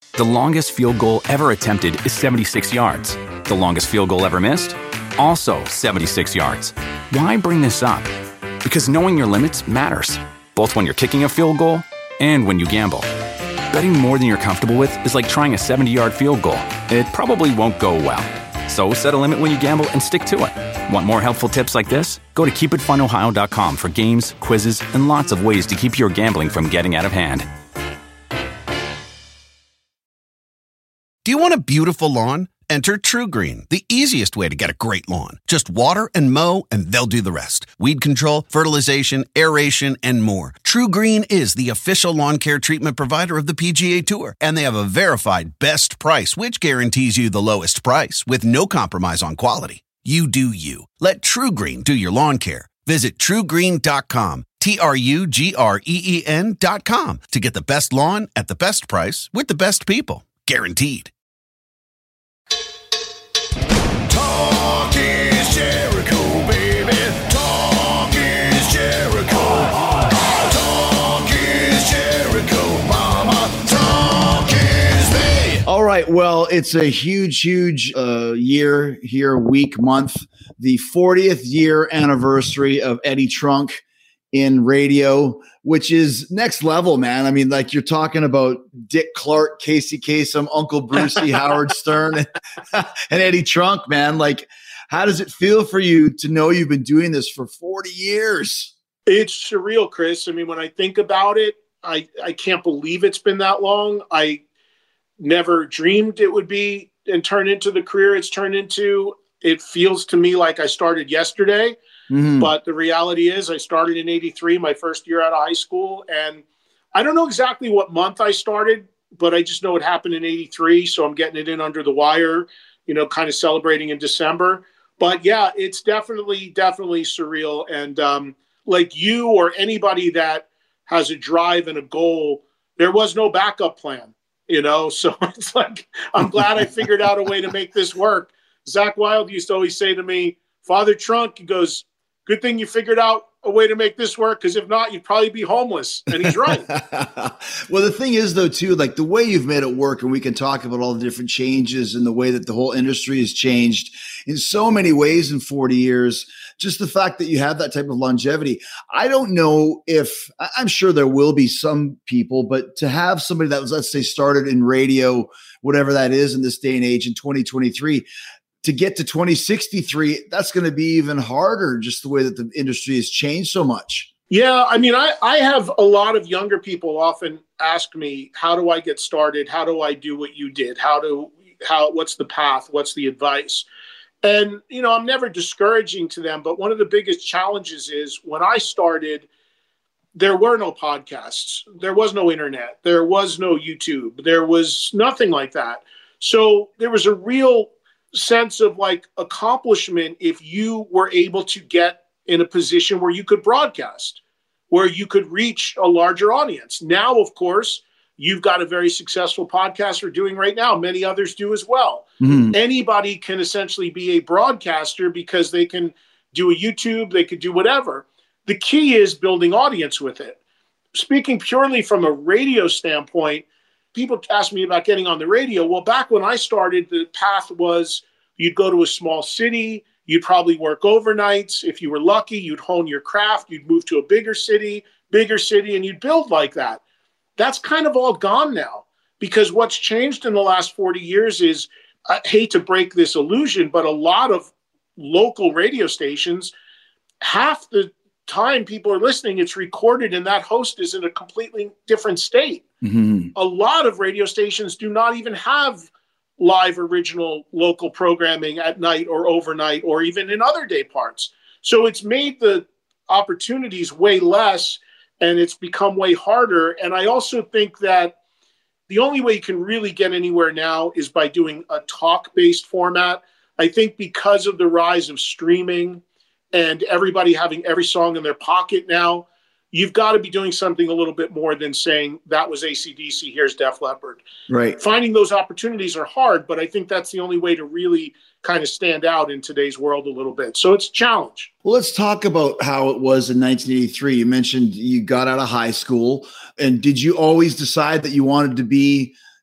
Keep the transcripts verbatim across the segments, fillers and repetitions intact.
The longest field goal ever attempted is seventy-six yards. The longest field goal ever missed? Also seventy-six yards. Why bring this up? Because knowing your limits matters, both when you're kicking a field goal and when you gamble. Betting more than you're comfortable with is like trying a seventy-yard field goal. It probably won't go well. So set a limit when you gamble and stick to it. Want more helpful tips like this? Go to keep it fun ohio dot com for games, quizzes, and lots of ways to keep your gambling from getting out of hand. Do you want a beautiful lawn? Enter TruGreen, the easiest way to get a great lawn. Just water and mow, and they'll do the rest. Weed control, fertilization, aeration, and more. TruGreen is the official lawn care treatment provider of the P G A Tour, and they have a verified best price, which guarantees you the lowest price with no compromise on quality. You do you. Let TruGreen do your lawn care. Visit true green dot com, T R U G R E E N dot com, to get the best lawn at the best price with the best people. Guaranteed. Talk is Jericho, baby. Talk is Jericho. Talk is Jericho, mama. Talk is me. All right. Well, it's a huge, huge uh, year here, week, month. The fortieth year anniversary of Eddie Trunk in radio, which is next level, man. I mean, like, you're talking about Dick Clark, Casey Kasem, Uncle Brucey, Howard Stern, and, and Eddie Trunk, man. Like, how does it feel for you to know you've been doing this for forty years? It's surreal, Chris. I mean, when I think about it, I, I can't believe it's been that long. I never dreamed it would be and turn into the career it's turned into. It feels to me like I started yesterday. Mm-hmm. But the reality is I started in eighty-three, my first year out of high school. And I don't know exactly what month I started, but I just know it happened in eighty-three. So I'm getting it in under the wire, you know, kind of celebrating in December. But yeah, it's definitely, definitely surreal. And um, like you or anybody that has a drive and a goal, there was no backup plan, you know? So it's like, I'm glad I figured out a way to make this work. Zach Wilde used to always say to me, Father Trunk, he goes, good thing you figured out a way to make this work, because if not, you'd probably be homeless. And he's right. Well, the thing is, though, too, like the way you've made it work, and we can talk about all the different changes and the way that the whole industry has changed in so many ways in forty years, just the fact that you have that type of longevity. I don't know if, I'm sure there will be some people, but to have somebody that was, let's say, started in radio, whatever that is in this day and age in twenty twenty-three, to get to twenty sixty-three, that's going to be even harder, just the way that the industry has changed so much. Yeah, I mean, I, I have a lot of younger people often ask me, how do I get started? How do I do what you did? How do, how, what's the path? What's the advice? And, you know, I'm never discouraging to them, but one of the biggest challenges is when I started, there were no podcasts. There was no internet. There was no YouTube. There was nothing like that. So there was a real sense of like accomplishment if you were able to get in a position where you could broadcast, where you could reach a larger audience. Now, of course, you've got a very successful podcast we're doing right now. Many others do as well. Mm-hmm. Anybody can essentially be a broadcaster because they can do a YouTube, they could do whatever. The key is building audience with it. Speaking purely from a radio standpoint, people ask me about getting on the radio. Well, back when I started, the path was you'd go to a small city, you'd probably work overnights. If you were lucky, you'd hone your craft, you'd move to a bigger city, bigger city, and you'd build like that. That's kind of all gone now, because what's changed in the last forty years is, I hate to break this illusion, but a lot of local radio stations, half the time people are listening, it's recorded and that host is in a completely different state. Mm-hmm. A lot of radio stations do not even have live original local programming at night or overnight or even in other day parts. So it's made the opportunities way less and it's become way harder. And I also think that the only way you can really get anywhere now is by doing a talk-based format. I think because of the rise of streaming and everybody having every song in their pocket now, you've got to be doing something a little bit more than saying that was A C D C, here's Def Leppard. Right. Finding those opportunities are hard, but I think that's the only way to really kind of stand out in today's world a little bit. So it's a challenge. Well, let's talk about how it was in nineteen eighty-three. You mentioned you got out of high school. And did you always decide that you wanted to be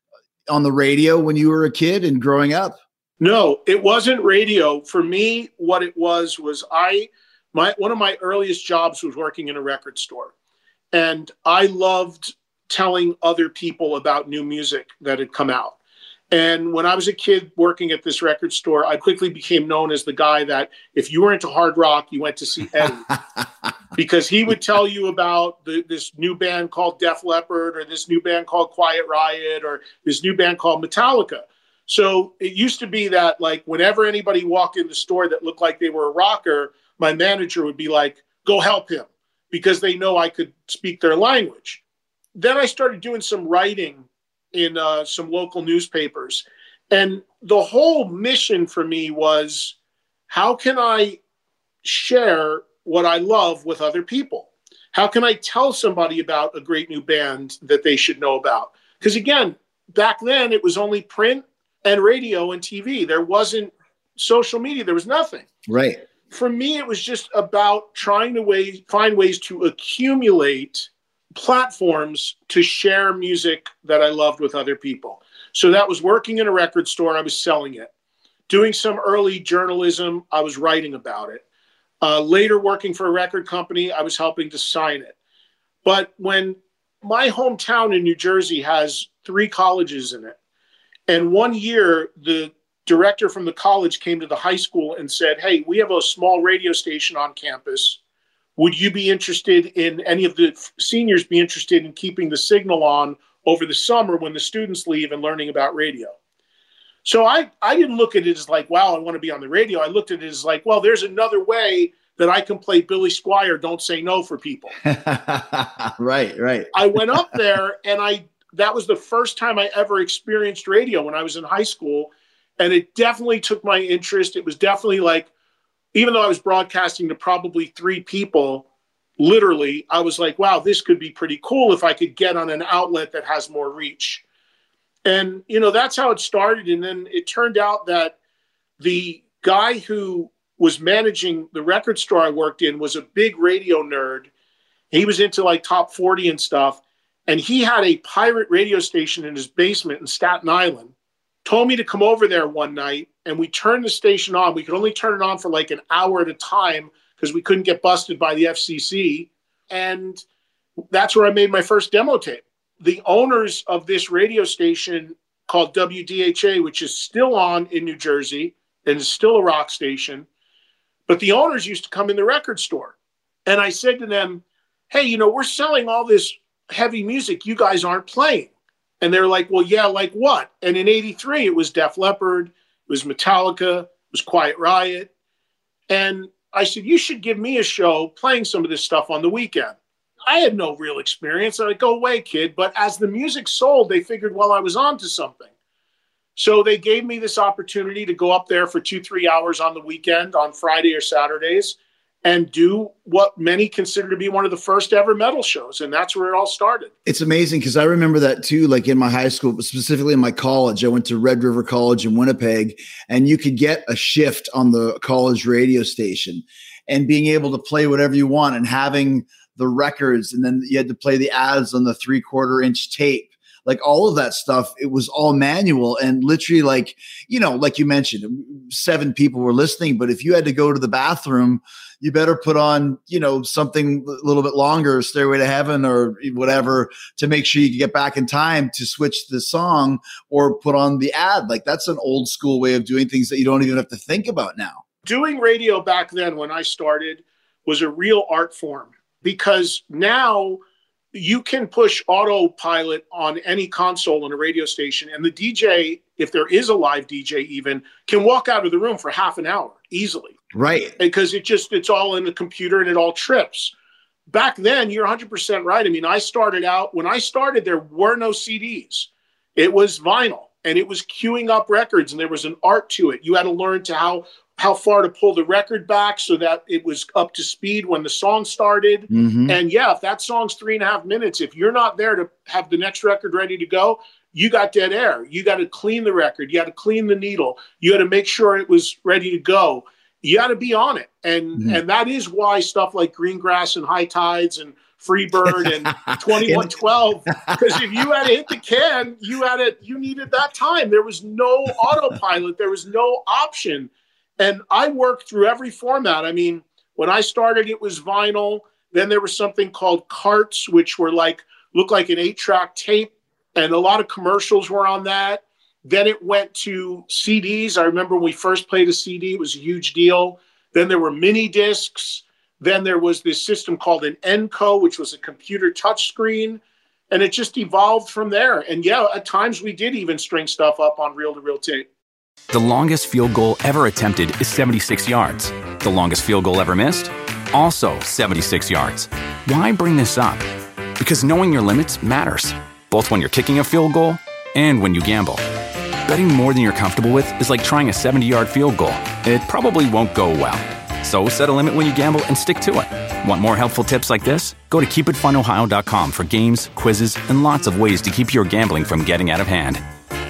on the radio when you were a kid and growing up? No, it wasn't radio. For me, what it was was I my one of my earliest jobs was working in a record store. And I loved telling other people about new music that had come out. And when I was a kid working at this record store, I quickly became known as the guy that if you were into hard rock, you went to see Eddie. Because he would tell you about the, this new band called Def Leppard, or this new band called Quiet Riot, or this new band called Metallica. So it used to be that, like, whenever anybody walked in the store that looked like they were a rocker, my manager would be like, go help him, because they know I could speak their language. Then I started doing some writing in uh, some local newspapers. And the whole mission for me was, how can I share what I love with other people? How can I tell somebody about a great new band that they should know about? Because again, back then it was only print and radio and T V. There wasn't social media. There was nothing. Right. For me, it was just about trying to way, find ways to accumulate platforms to share music that I loved with other people. So that was working in a record store. I was selling it. Doing some early journalism. I was writing about it. Uh, later working for a record company. I was helping to sign it. But when my hometown in New Jersey has three colleges in it, and one year the director from the college came to the high school and said, hey, we have a small radio station on campus. Would you be interested in, any of the seniors be interested in keeping the signal on over the summer when the students leave and learning about radio? So I, I didn't look at it as like, wow, I want to be on the radio. I looked at it as like, well, there's another way that I can play Billy Squier, Don't Say No for people. Right, right. I went up there and I, that was the first time I ever experienced radio when I was in high school. And it definitely took my interest. It was definitely like, even though I was broadcasting to probably three people, literally, I was like, wow, this could be pretty cool if I could get on an outlet that has more reach. And, you know, that's how it started. And then it turned out that the guy who was managing the record store I worked in was a big radio nerd. He was into like top forty and stuff. And he had a pirate radio station in his basement in Staten Island. Told me to come over there one night, and we turned the station on. We could only turn it on for like an hour at a time because we couldn't get busted by the F C C. And that's where I made my first demo tape. The owners of this radio station called W D H A, which is still on in New Jersey and is still a rock station, but the owners used to come in the record store. And I said to them, hey, you know, we're selling all this heavy music you guys aren't playing. And they're like, well, yeah, like what? And in eighty-three, it was Def Leppard, it was Metallica, it was Quiet Riot. And I said, you should give me a show playing some of this stuff on the weekend. I had no real experience. I'm like, go away, kid. But as the music sold, they figured, well, I was on to something. So they gave me this opportunity to go up there for two, three hours on the weekend, on Friday or Saturdays, and do what many consider to be one of the first ever metal shows. And that's where it all started. It's amazing because I remember that too, like in my high school, but specifically in my college. I went to Red River College in Winnipeg, and you could get a shift on the college radio station and being able to play whatever you want and having the records. And then you had to play the ads on the three quarter inch tape. Like all of that stuff, it was all manual and literally like, you know, like you mentioned, seven people were listening. But if you had to go to the bathroom, you better put on, you know, something a little bit longer, Stairway to Heaven or whatever, to make sure you can get back in time to switch the song or put on the ad. Like that's an old school way of doing things that you don't even have to think about now. Doing radio back then when I started was a real art form, because now you can push autopilot on any console in a radio station, and the D J, if there is a live D J even, can walk out of the room for half an hour easily. Right. Because it just, it's all in the computer and it all trips. Back then, you're one hundred percent right. I mean, I started out, when I started, there were no C Ds. It was vinyl, and it was queuing up records, and there was an art to it. You had to learn to how how far to pull the record back so that it was up to speed when the song started. Mm-hmm. And yeah, if that song's three and a half minutes, if you're not there to have the next record ready to go, you got dead air. You got to clean the record. You got to clean the needle. You got to make sure it was ready to go. You got to be on it. And, mm-hmm. and that is why stuff like Greengrass and High Tides and Freebird and twenty-one twelve. Because if you had to hit the can, you had it, you needed that time. There was no autopilot. There was no option. And I worked through every format. I mean, when I started, it was vinyl. Then there was something called carts, which were like, looked like an eight track tape. And a lot of commercials were on that. Then it went to C Ds. I remember when we first played a C D, it was a huge deal. Then there were mini discs. Then there was this system called an Enco, which was a computer touchscreen. And it just evolved from there. And yeah, at times we did even string stuff up on reel-to-reel tape. The longest field goal ever attempted is seventy-six yards. The longest field goal ever missed? Also seventy-six yards. Why bring this up? Because knowing your limits matters, both when you're kicking a field goal and when you gamble. Betting more than you're comfortable with is like trying a seventy-yard field goal. It probably won't go well. So set a limit when you gamble and stick to it. Want more helpful tips like this? Go to keep it fun ohio dot com for games, quizzes, and lots of ways to keep your gambling from getting out of hand.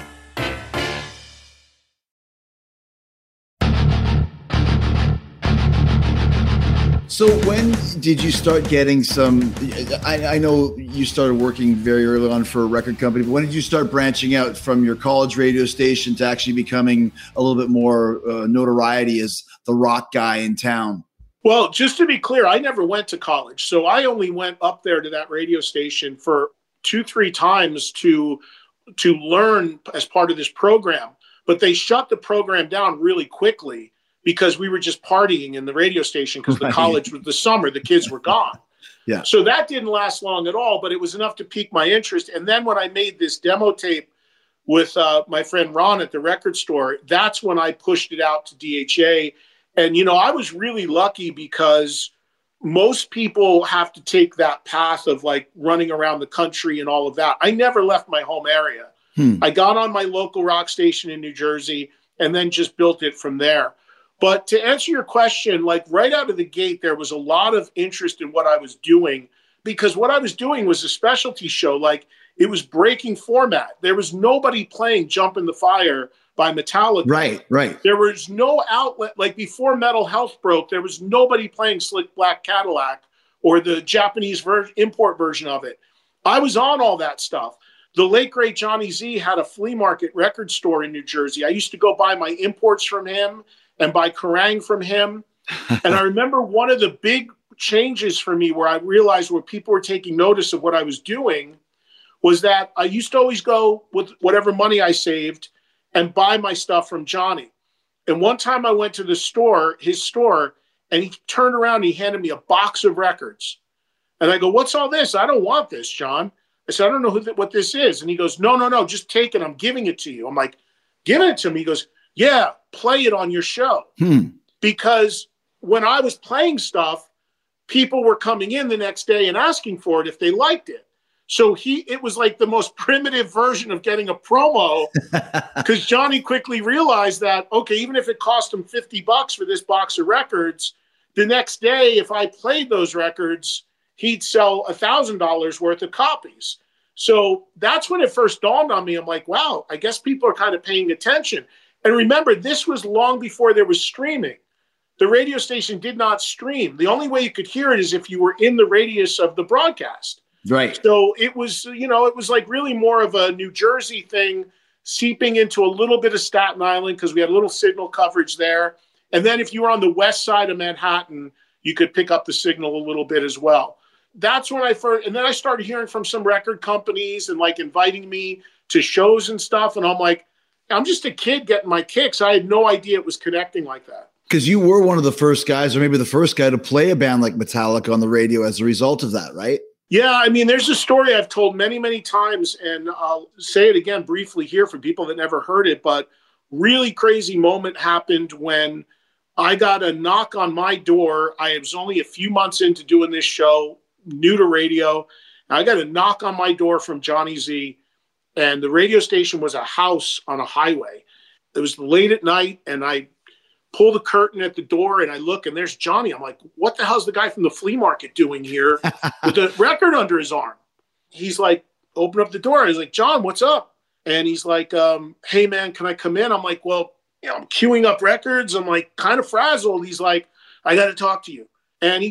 So when did you start getting some, I, I know you started working very early on for a record company, but when did you start branching out from your college radio station to actually becoming a little bit more uh, notoriety as the rock guy in town? Well, just to be clear, I never went to college. So I only went up there to that radio station for two, three times to, to learn as part of this program. But they shut the program down really quickly, because we were just partying in the radio station because Right. the college was the summer, the kids were gone. Yeah. So that didn't last long at all, but it was enough to pique my interest. And then when I made this demo tape with uh, my friend Ron at the record store, that's when I pushed it out to D H A. And, you know, I was really lucky because most people have to take that path of like running around the country and all of that. I never left my home area. Hmm. I got on my local rock station in New Jersey and then just built it from there. But to answer your question, like right out of the gate, there was a lot of interest in what I was doing, because what I was doing was a specialty show. Like it was breaking format. There was nobody playing Jump in the Fire by Metallica. Right, right. There was no outlet. Like before Metal Health broke, there was nobody playing Slick Black Cadillac or the Japanese ver- import version of it. I was on all that stuff. The late, great Johnny Z had a flea market record store in New Jersey. I used to go buy my imports from him and buy Kerrang from him. And I remember one of the big changes for me where I realized where people were taking notice of what I was doing was that I used to always go with whatever money I saved and buy my stuff from Johnny. And one time I went to the store, his store, and he turned around and he handed me a box of records. And I go, "What's all this? I don't want this, John." I said, "I don't know who th- what this is." And he goes, "No, no, no, just take it. I'm giving it to you." I'm like, "Giving it to me?" He goes, "Yeah, play it on your show." Hmm. Because when I was playing stuff, people were coming in the next day and asking for it if they liked it. So he, it was like the most primitive version of getting a promo, because Johnny quickly realized that, okay, even if it cost him fifty bucks for this box of records, the next day, if I played those records, he'd sell a thousand dollars worth of copies. So that's when it first dawned on me. I'm like, wow, I guess people are kind of paying attention. And remember, this was long before there was streaming. The radio station did not stream. The only way you could hear it is if you were in the radius of the broadcast. Right. So it was, you know, it was like really more of a New Jersey thing, seeping into a little bit of Staten Island because we had a little signal coverage there. And then if you were on the west side of Manhattan, you could pick up the signal a little bit as well. That's when I first, and then I started hearing from some record companies and like inviting me to shows and stuff. And I'm like, I'm just a kid getting my kicks. I had no idea it was connecting like that. Because you were one of the first guys, or maybe the first guy, to play a band like Metallica on the radio as a result of that, right? Yeah, I mean, there's a story I've told many, many times, and I'll say it again briefly here for people that never heard it, but really crazy moment happened when I got a knock on my door. I was only a few months into doing this show, new to radio. I got a knock on my door from Johnny Z, and the radio station was a house on a highway. It was late at night, and I pull the curtain at the door and I look and there's Johnny. I'm like, what the hell's the guy from the flea market doing here with the record under his arm? He's like, open up the door. I was like, John, what's up? And he's like, um, hey man, can I come in? I'm like, well, you know, I'm queuing up records. I'm like kind of frazzled. He's like, I got to talk to you. And he p-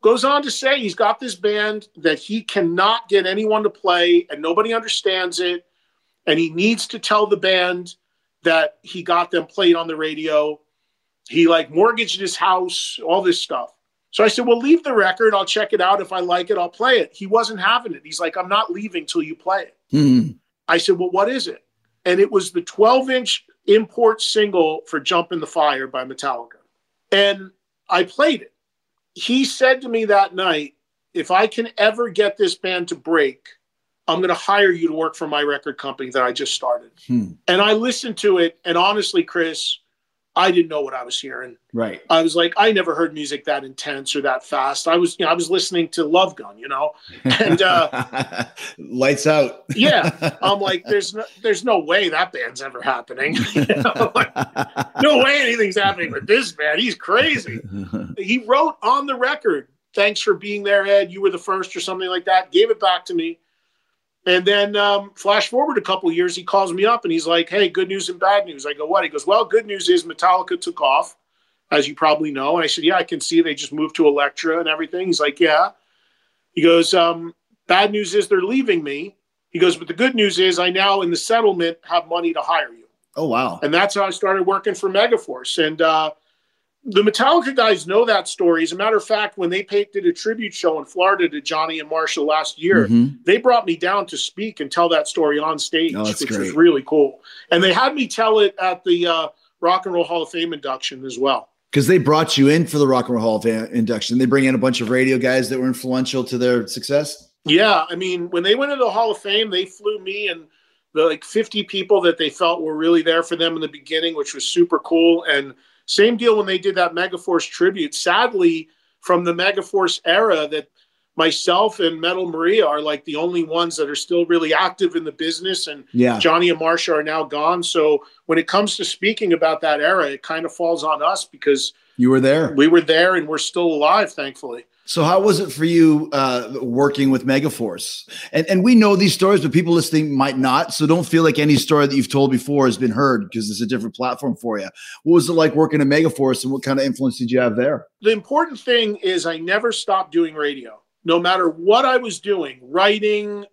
Goes on to say he's got this band that he cannot get anyone to play and nobody understands it. And he needs to tell the band that he got them played on the radio. He like mortgaged his house, all this stuff. So I said, well, leave the record. I'll check it out. If I like it, I'll play it. He wasn't having it. He's like, I'm not leaving till you play it. Mm-hmm. I said, well, what is it? And it was the twelve inch import single for Jump in the Fire by Metallica. And I played it. He said to me that night, if I can ever get this band to break, I'm going to hire you to work for my record company that I just started. Hmm. And I listened to it. And honestly, Chris, I didn't know what I was hearing. Right. I was like, I never heard music that intense or that fast. I was, you know, I was listening to Love Gun, you know, and uh, lights out. Yeah. I'm like, there's no, there's no way that band's ever happening. You know? Like, no way anything's happening with this man. He's crazy. He wrote on the record, thanks for being there, Ed. You were the first or something like that. Gave it back to me. And then um, flash forward a couple of years, he calls me up and he's like, hey, good news and bad news. I go, what? He goes, well, good news is Metallica took off, as you probably know. And I said, yeah, I can see they just moved to Elektra and everything. He's like, yeah. He goes, um, bad news is they're leaving me. He goes, but the good news is I now in the settlement have money to hire you. Oh, wow. And that's how I started working for Megaforce. And uh, the Metallica guys know that story. As a matter of fact, when they paid, did a tribute show in Florida to Johnny and Marshall last year, mm-hmm. they brought me down to speak and tell that story on stage, oh, which great. was really cool. And they had me tell it at the uh, Rock and Roll Hall of Fame induction as well. Because they brought you in for the Rock and Roll Hall of Fame induction. They bring in a bunch of radio guys that were influential to their success. Yeah. I mean, when they went into the Hall of Fame, they flew me and the like fifty people that they felt were really there for them in the beginning, which was super cool. And same deal when they did that Megaforce tribute. Sadly, from the Megaforce era, that myself and Metal Maria are like the only ones that are still really active in the business. And yeah. Johnny and Marsha are now gone. So when it comes to speaking about that era, it kind of falls on us because you were there. We were there and we're still alive, thankfully. So how was it for you uh, working with Megaforce? And and we know these stories, but people listening might not. So don't feel like any story that you've told before has been heard because it's a different platform for you. What was it like working at Megaforce and what kind of influence did you have there? The important thing is I never stopped doing radio. No matter what I was doing, writing,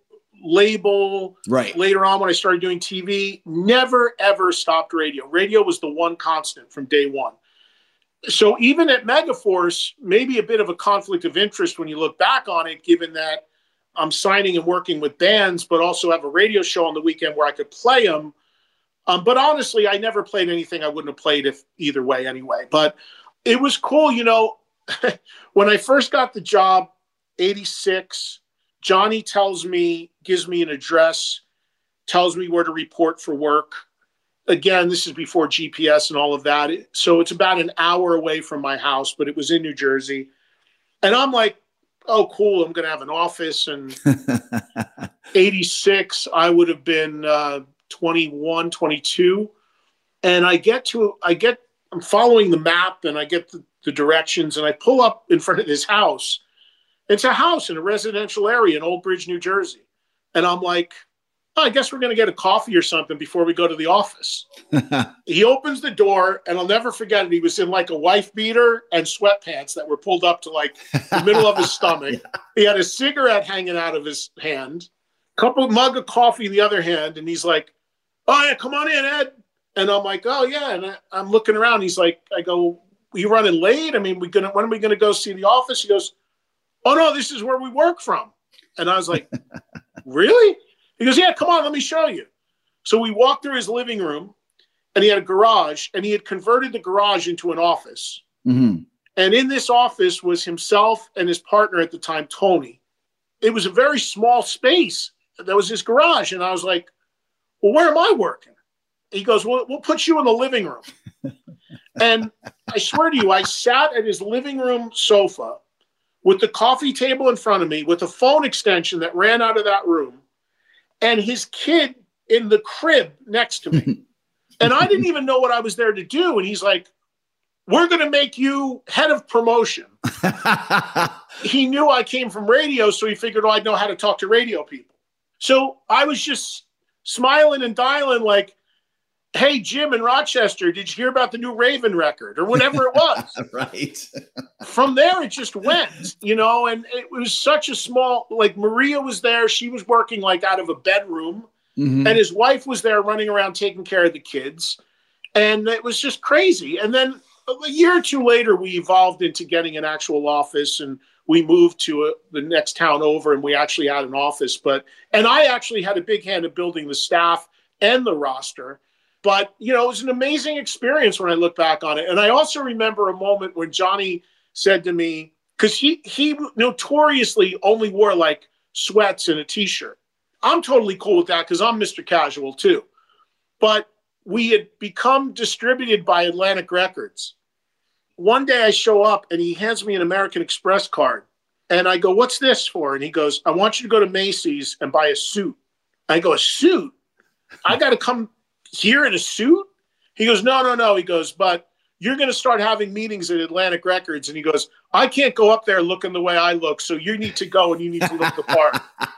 label, right. Later on when I started doing T V, never, ever stopped radio. Radio was the one constant from day one. So even at Megaforce, maybe a bit of a conflict of interest when you look back on it, given that I'm signing and working with bands, but also have a radio show on the weekend where I could play them. Um, but honestly, I never played anything I wouldn't have played if either way anyway. But it was cool. You know, when I first got the job, eighty-six, Johnny tells me, gives me an address, tells me where to report for work. Again, this is before G P S and all of that. So it's about an hour away from my house, but it was in New Jersey. And I'm like, oh, cool. I'm going to have an office. And eighty-six, I would have been uh, twenty-one, twenty-two. And I get to, I get, I'm following the map and I get the, the directions and I pull up in front of this house. It's a house in a residential area in Old Bridge, New Jersey. And I'm like, oh, I guess we're going to get a coffee or something before we go to the office. He opens the door, and I'll never forget it. He was in like a wife beater and sweatpants that were pulled up to like the middle of his stomach. Yeah. He had a cigarette hanging out of his hand, a couple mug of coffee in the other hand, and he's like, oh, yeah, come on in, Ed. And I'm like, oh, yeah. And I, I'm looking around. He's like, I go, you running late? I mean, we gonna when are we going to go see the office? He goes, oh, no, this is where we work from. And I was like, really? He goes, yeah, come on, let me show you. So we walked through his living room, and he had a garage, and he had converted the garage into an office. Mm-hmm. And in this office was himself and his partner at the time, Tony. It was a very small space. That was his garage. And I was like, well, where am I working? He goes, well, we'll put you in the living room. And I swear to you, I sat at his living room sofa with the coffee table in front of me, with a phone extension that ran out of that room, and his kid in the crib next to me. And I didn't even know what I was there to do. And he's like, we're going to make you head of promotion. He knew I came from radio, so he figured, oh, I'd know how to talk to radio people. So I was just smiling and dialing like, hey, Jim in Rochester, did you hear about the new Raven record or whatever it was? Right. From there, it just went, you know, and it was such a small, like Maria was there. She was working like out of a bedroom mm-hmm. and his wife was there running around taking care of the kids. And it was just crazy. And then a year or two later, we evolved into getting an actual office and we moved to a, the next town over and we actually had an office. But, and I actually had a big hand in building the staff and the roster. But, you know, it was an amazing experience when I look back on it. And I also remember a moment when Johnny said to me, because he, he notoriously only wore like sweats and a t-shirt. I'm totally cool with that because I'm Mister Casual too. But we had become distributed by Atlantic Records. One day I show up and he hands me an American Express card. And I go, what's this for? And he goes, I want you to go to Macy's and buy a suit. I go, a suit? I got to come here in a suit? He goes, no, no, no. He goes, but you're going to start having meetings at Atlantic Records. And he goes, I can't go up there looking the way I look. So you need to go and you need to look the part.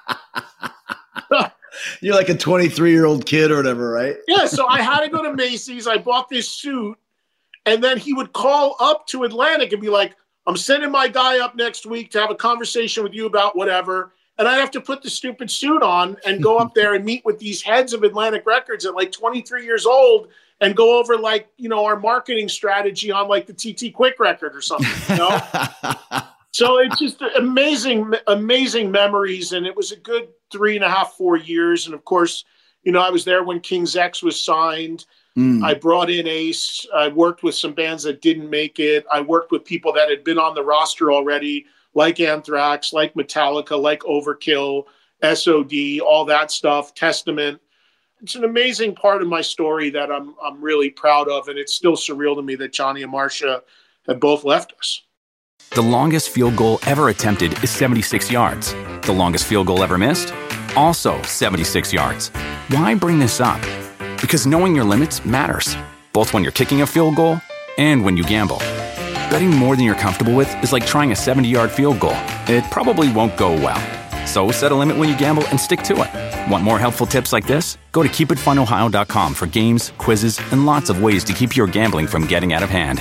You're like a twenty-three-year-old kid or whatever, right? Yeah, so I had to go to Macy's. I bought this suit. And then he would call up to Atlantic and be like, I'm sending my guy up next week to have a conversation with you about whatever. And I have to put the stupid suit on and go up there and meet with these heads of Atlantic Records at like twenty-three years old and go over like, you know, our marketing strategy on like the T T Quick record or something, you know? So it's just amazing, amazing memories. And it was a good three and a half, four years. And of course, you know, I was there when King's X was signed. Mm. I brought in Ace. I worked with some bands that didn't make it. I worked with people that had been on the roster already, like Anthrax, like Metallica, like Overkill, S O D, all that stuff, Testament. It's an amazing part of my story that I'm I'm really proud of, and it's still surreal to me that Johnny and Marcia have both left us. The longest field goal ever attempted is seventy-six yards. The longest field goal ever missed? Also seventy-six yards. Why bring this up? Because knowing your limits matters, both when you're kicking a field goal and when you gamble. Betting more than you're comfortable with is like trying a seventy-yard field goal. It probably won't go well. So set a limit when you gamble and stick to it. Want more helpful tips like this? Go to keep it fun ohio dot com for games, quizzes, and lots of ways to keep your gambling from getting out of hand.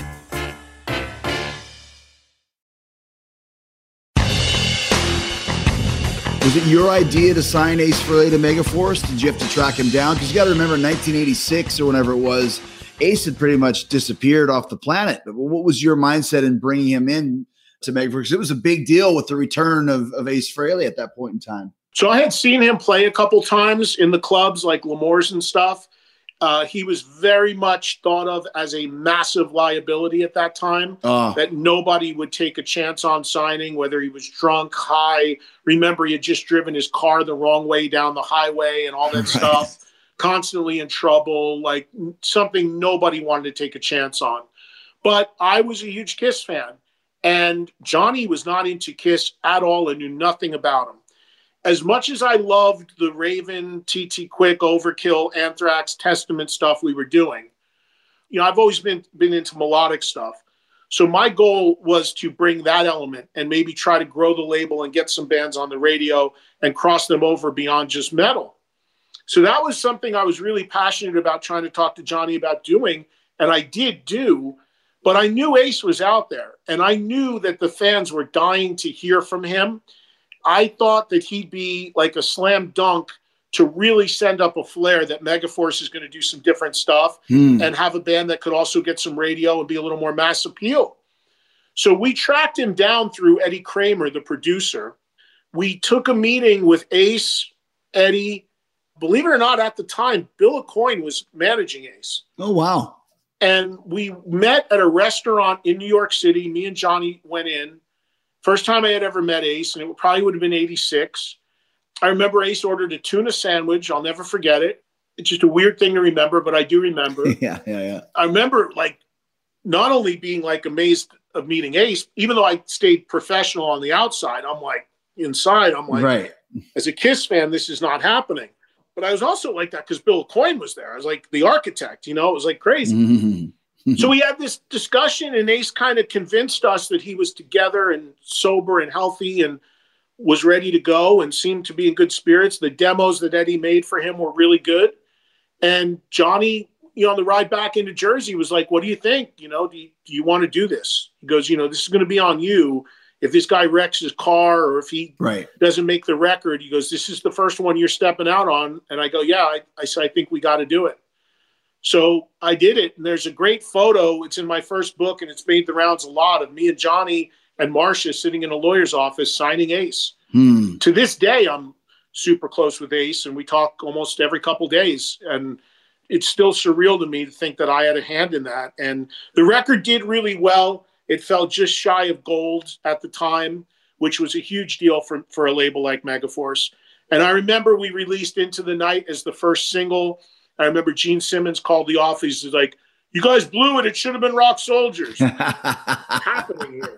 Was it your idea to sign Ace Frehley to Megaforce? Did you have to track him down? Because you got to remember, in nineteen eighty-six or whenever it was, Ace had pretty much disappeared off the planet. But what was your mindset in bringing him in to Megaforce? Because it was a big deal with the return of, of Ace Frehley at that point in time. So I had seen him play a couple times in the clubs like L'Amour's and stuff. Uh, he was very much thought of as a massive liability at that time, uh. that nobody would take a chance on signing, whether he was drunk, high. Remember, he had just driven his car the wrong way down the highway and all that right. stuff, constantly in trouble, like something nobody wanted to take a chance on. But I was a huge Kiss fan, and Johnny was not into Kiss at all and knew nothing about him. As much as I loved the Raven, T T Quick, Overkill, Anthrax, Testament stuff we were doing, you know, I've always been been into melodic stuff. So my goal was to bring that element and maybe try to grow the label and get some bands on the radio and cross them over beyond just metal. So that was something I was really passionate about trying to talk to Johnny about doing, and I did do, but I knew Ace was out there, and I knew that the fans were dying to hear from him. I thought that he'd be like a slam dunk to really send up a flare that Megaforce is going to do some different stuff mm. and have a band that could also get some radio and be a little more mass appeal. So we tracked him down through Eddie Kramer, the producer. We took a meeting with Ace, Eddie. Believe it or not, at the time, Bill Aucoin was managing Ace. Oh, wow. And we met at a restaurant in New York City. Me and Johnny went in. First time I had ever met Ace, and it probably would have been eighty-six. I remember Ace ordered a tuna sandwich. I'll never forget it. It's just a weird thing to remember, but I do remember. yeah, yeah, yeah. I remember, like, not only being, like, amazed of meeting Ace, even though I stayed professional on the outside, I'm like, inside, I'm like, right. As a Kiss fan, this is not happening. But I was also like that because Bill Aucoin was there. I was like the architect, you know, it was like crazy. Mm-hmm. So we had this discussion, and Ace kind of convinced us that he was together and sober and healthy and was ready to go and seemed to be in good spirits. The demos that Eddie made for him were really good. And Johnny you know, on the ride back into Jersey was like, what do you think? You know, do you, do you want to do this? He goes, you know, this is going to be on you. If this guy wrecks his car or if he right. doesn't make the record, he goes, this is the first one you're stepping out on. And I go, yeah, I, I said, I think we got to do it. So I did it. And there's a great photo. It's in my first book and it's made the rounds a lot of me and Johnny and Marcia sitting in a lawyer's office signing Ace. Hmm. To this day, I'm super close with Ace and we talk almost every couple days. And it's still surreal to me to think that I had a hand in that. And the record did really well. It fell just shy of gold at the time, which was a huge deal for, for a label like Megaforce. And I remember we released Into the Night as the first single. I remember Gene Simmons called the office. He's like, you guys blew it. It should have been Rock Soldiers. What's happening here?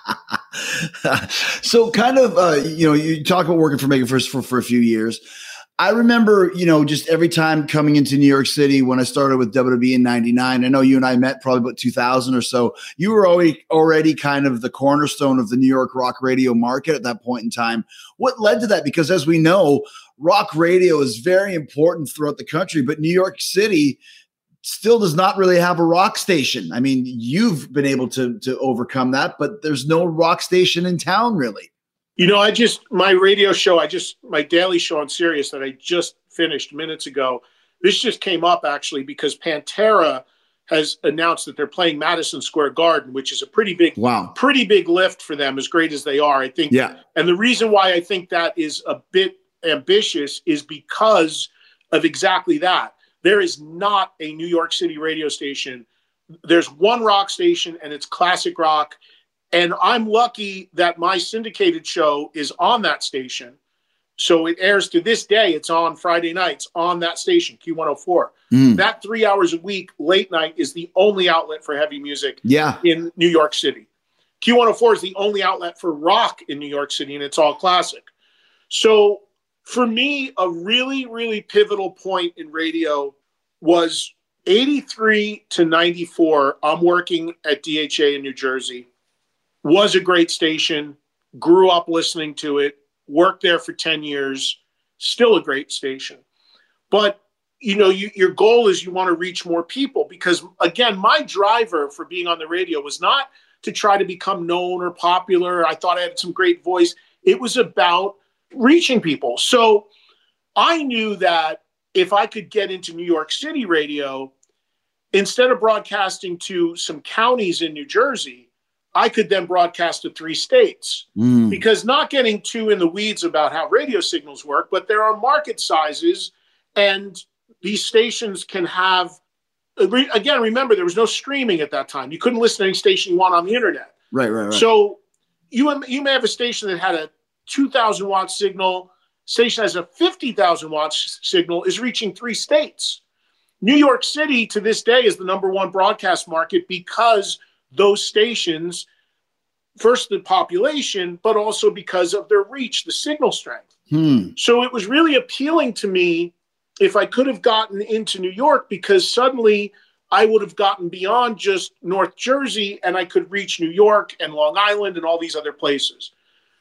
You know? So kind of, uh, you know, you talk about working for Megaforce for, for a few years. I remember, you know, just every time coming into New York City when I started with W W E in ninety-nine, I know you and I met probably about two thousand or so. You were already, already kind of the cornerstone of the New York rock radio market at that point in time. What led to that? Because as we know, rock radio is very important throughout the country, but New York City still does not really have a rock station. I mean, you've been able to, to overcome that, but there's no rock station in town really. You know, I just, my radio show, I just, my daily show on Sirius that I just finished minutes ago, this just came up actually because Pantera has announced that they're playing Madison Square Garden, which is a pretty big, wow, pretty big lift for them, as great as they are, I think. Yeah. And the reason why I think that is a bit ambitious is because of exactly that. There is not a New York City radio station. There's one rock station and it's classic rock. And I'm lucky that my syndicated show is on that station. So it airs to this day. It's on Friday nights on that station, Q one oh four. Mm. That three hours a week, late night, is the only outlet for heavy music yeah. in New York City. Q one oh four is the only outlet for rock in New York City, and it's all classic. So for me, a really, really pivotal point in radio was eighty-three to ninety-four. I'm working at D H A in New Jersey. Was a great station, grew up listening to it, worked there for ten years, still a great station. But, you know, you, your goal is you want to reach more people because, again, my driver for being on the radio was not to try to become known or popular. I thought I had some great voice. It was about reaching people. So I knew that if I could get into New York City radio, instead of broadcasting to some counties in New Jersey, I could then broadcast to three states mm. because not getting too in the weeds about how radio signals work, but there are market sizes and these stations can have, again, remember, there was no streaming at that time. You couldn't listen to any station you want on the internet. Right, right, right. So you, you may have a station that had a two thousand watt signal, station has a fifty thousand watt signal, is reaching three states. New York City to this day is the number one broadcast market because those stations, first the population, but also because of their reach, the signal strength. Hmm. So it was really appealing to me if I could have gotten into New York because suddenly I would have gotten beyond just North Jersey and I could reach New York and Long Island and all these other places.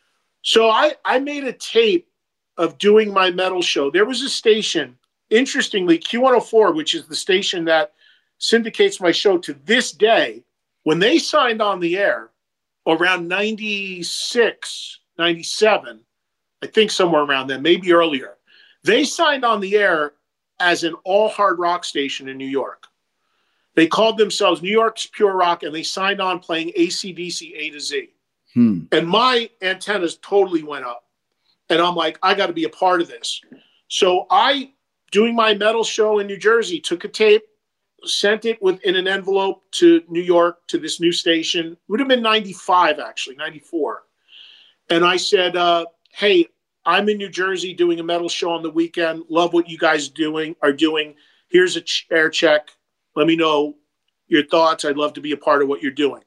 So I, I made a tape of doing my metal show. There was a station, interestingly, Q one oh four, which is the station that syndicates my show to this day. When they signed on the air around ninety-six, ninety-seven, I think somewhere around then, maybe earlier, they signed on the air as an all hard rock station in New York. They called themselves New York's Pure Rock, and they signed on playing A C D C A to Z. Hmm. And my antennas totally went up. And I'm like, I got to be a part of this. So I, doing my metal show in New Jersey, took a tape, sent it with in an envelope to New York, to this new station. It would have been ninety-five, actually, ninety-four. And I said, uh, hey, I'm in New Jersey doing a metal show on the weekend. Love what you guys doing are doing. Here's a ch- air check. Let me know your thoughts. I'd love to be a part of what you're doing.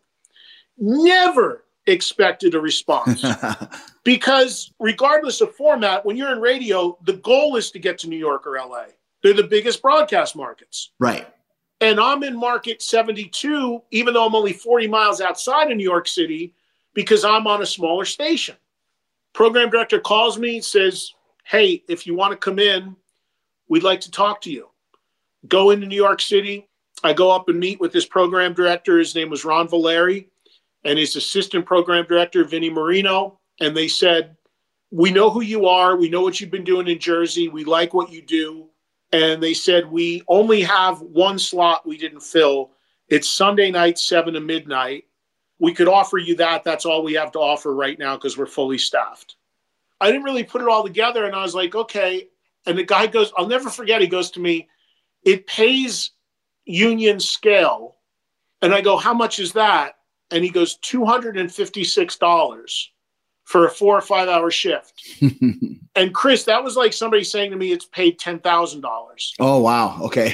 Never expected a response. Because regardless of format, when you're in radio, the goal is to get to New York or L A. They're the biggest broadcast markets. Right. And I'm in market seventy-two, even though I'm only forty miles outside of New York City, because I'm on a smaller station. Program director calls me, says, hey, if you want to come in, we'd like to talk to you. go into New York City. I go up and meet with this program director. His name was Ron Valeri, and his assistant program director, Vinny Marino. And they said, we know who you are. We know what you've been doing in Jersey. We like what you do. And they said, we only have one slot we didn't fill. It's Sunday night, seven to midnight. We could offer you that. That's all we have to offer right now because we're fully staffed. I didn't really put it all together. And I was like, okay. And the guy goes, I'll never forget. He goes to me, it pays union scale. And I go, how much is that? And he goes, two hundred fifty-six dollars for a four or five hour shift. And Chris, that was like somebody saying to me, it's paid ten thousand dollars. Oh, wow. Okay.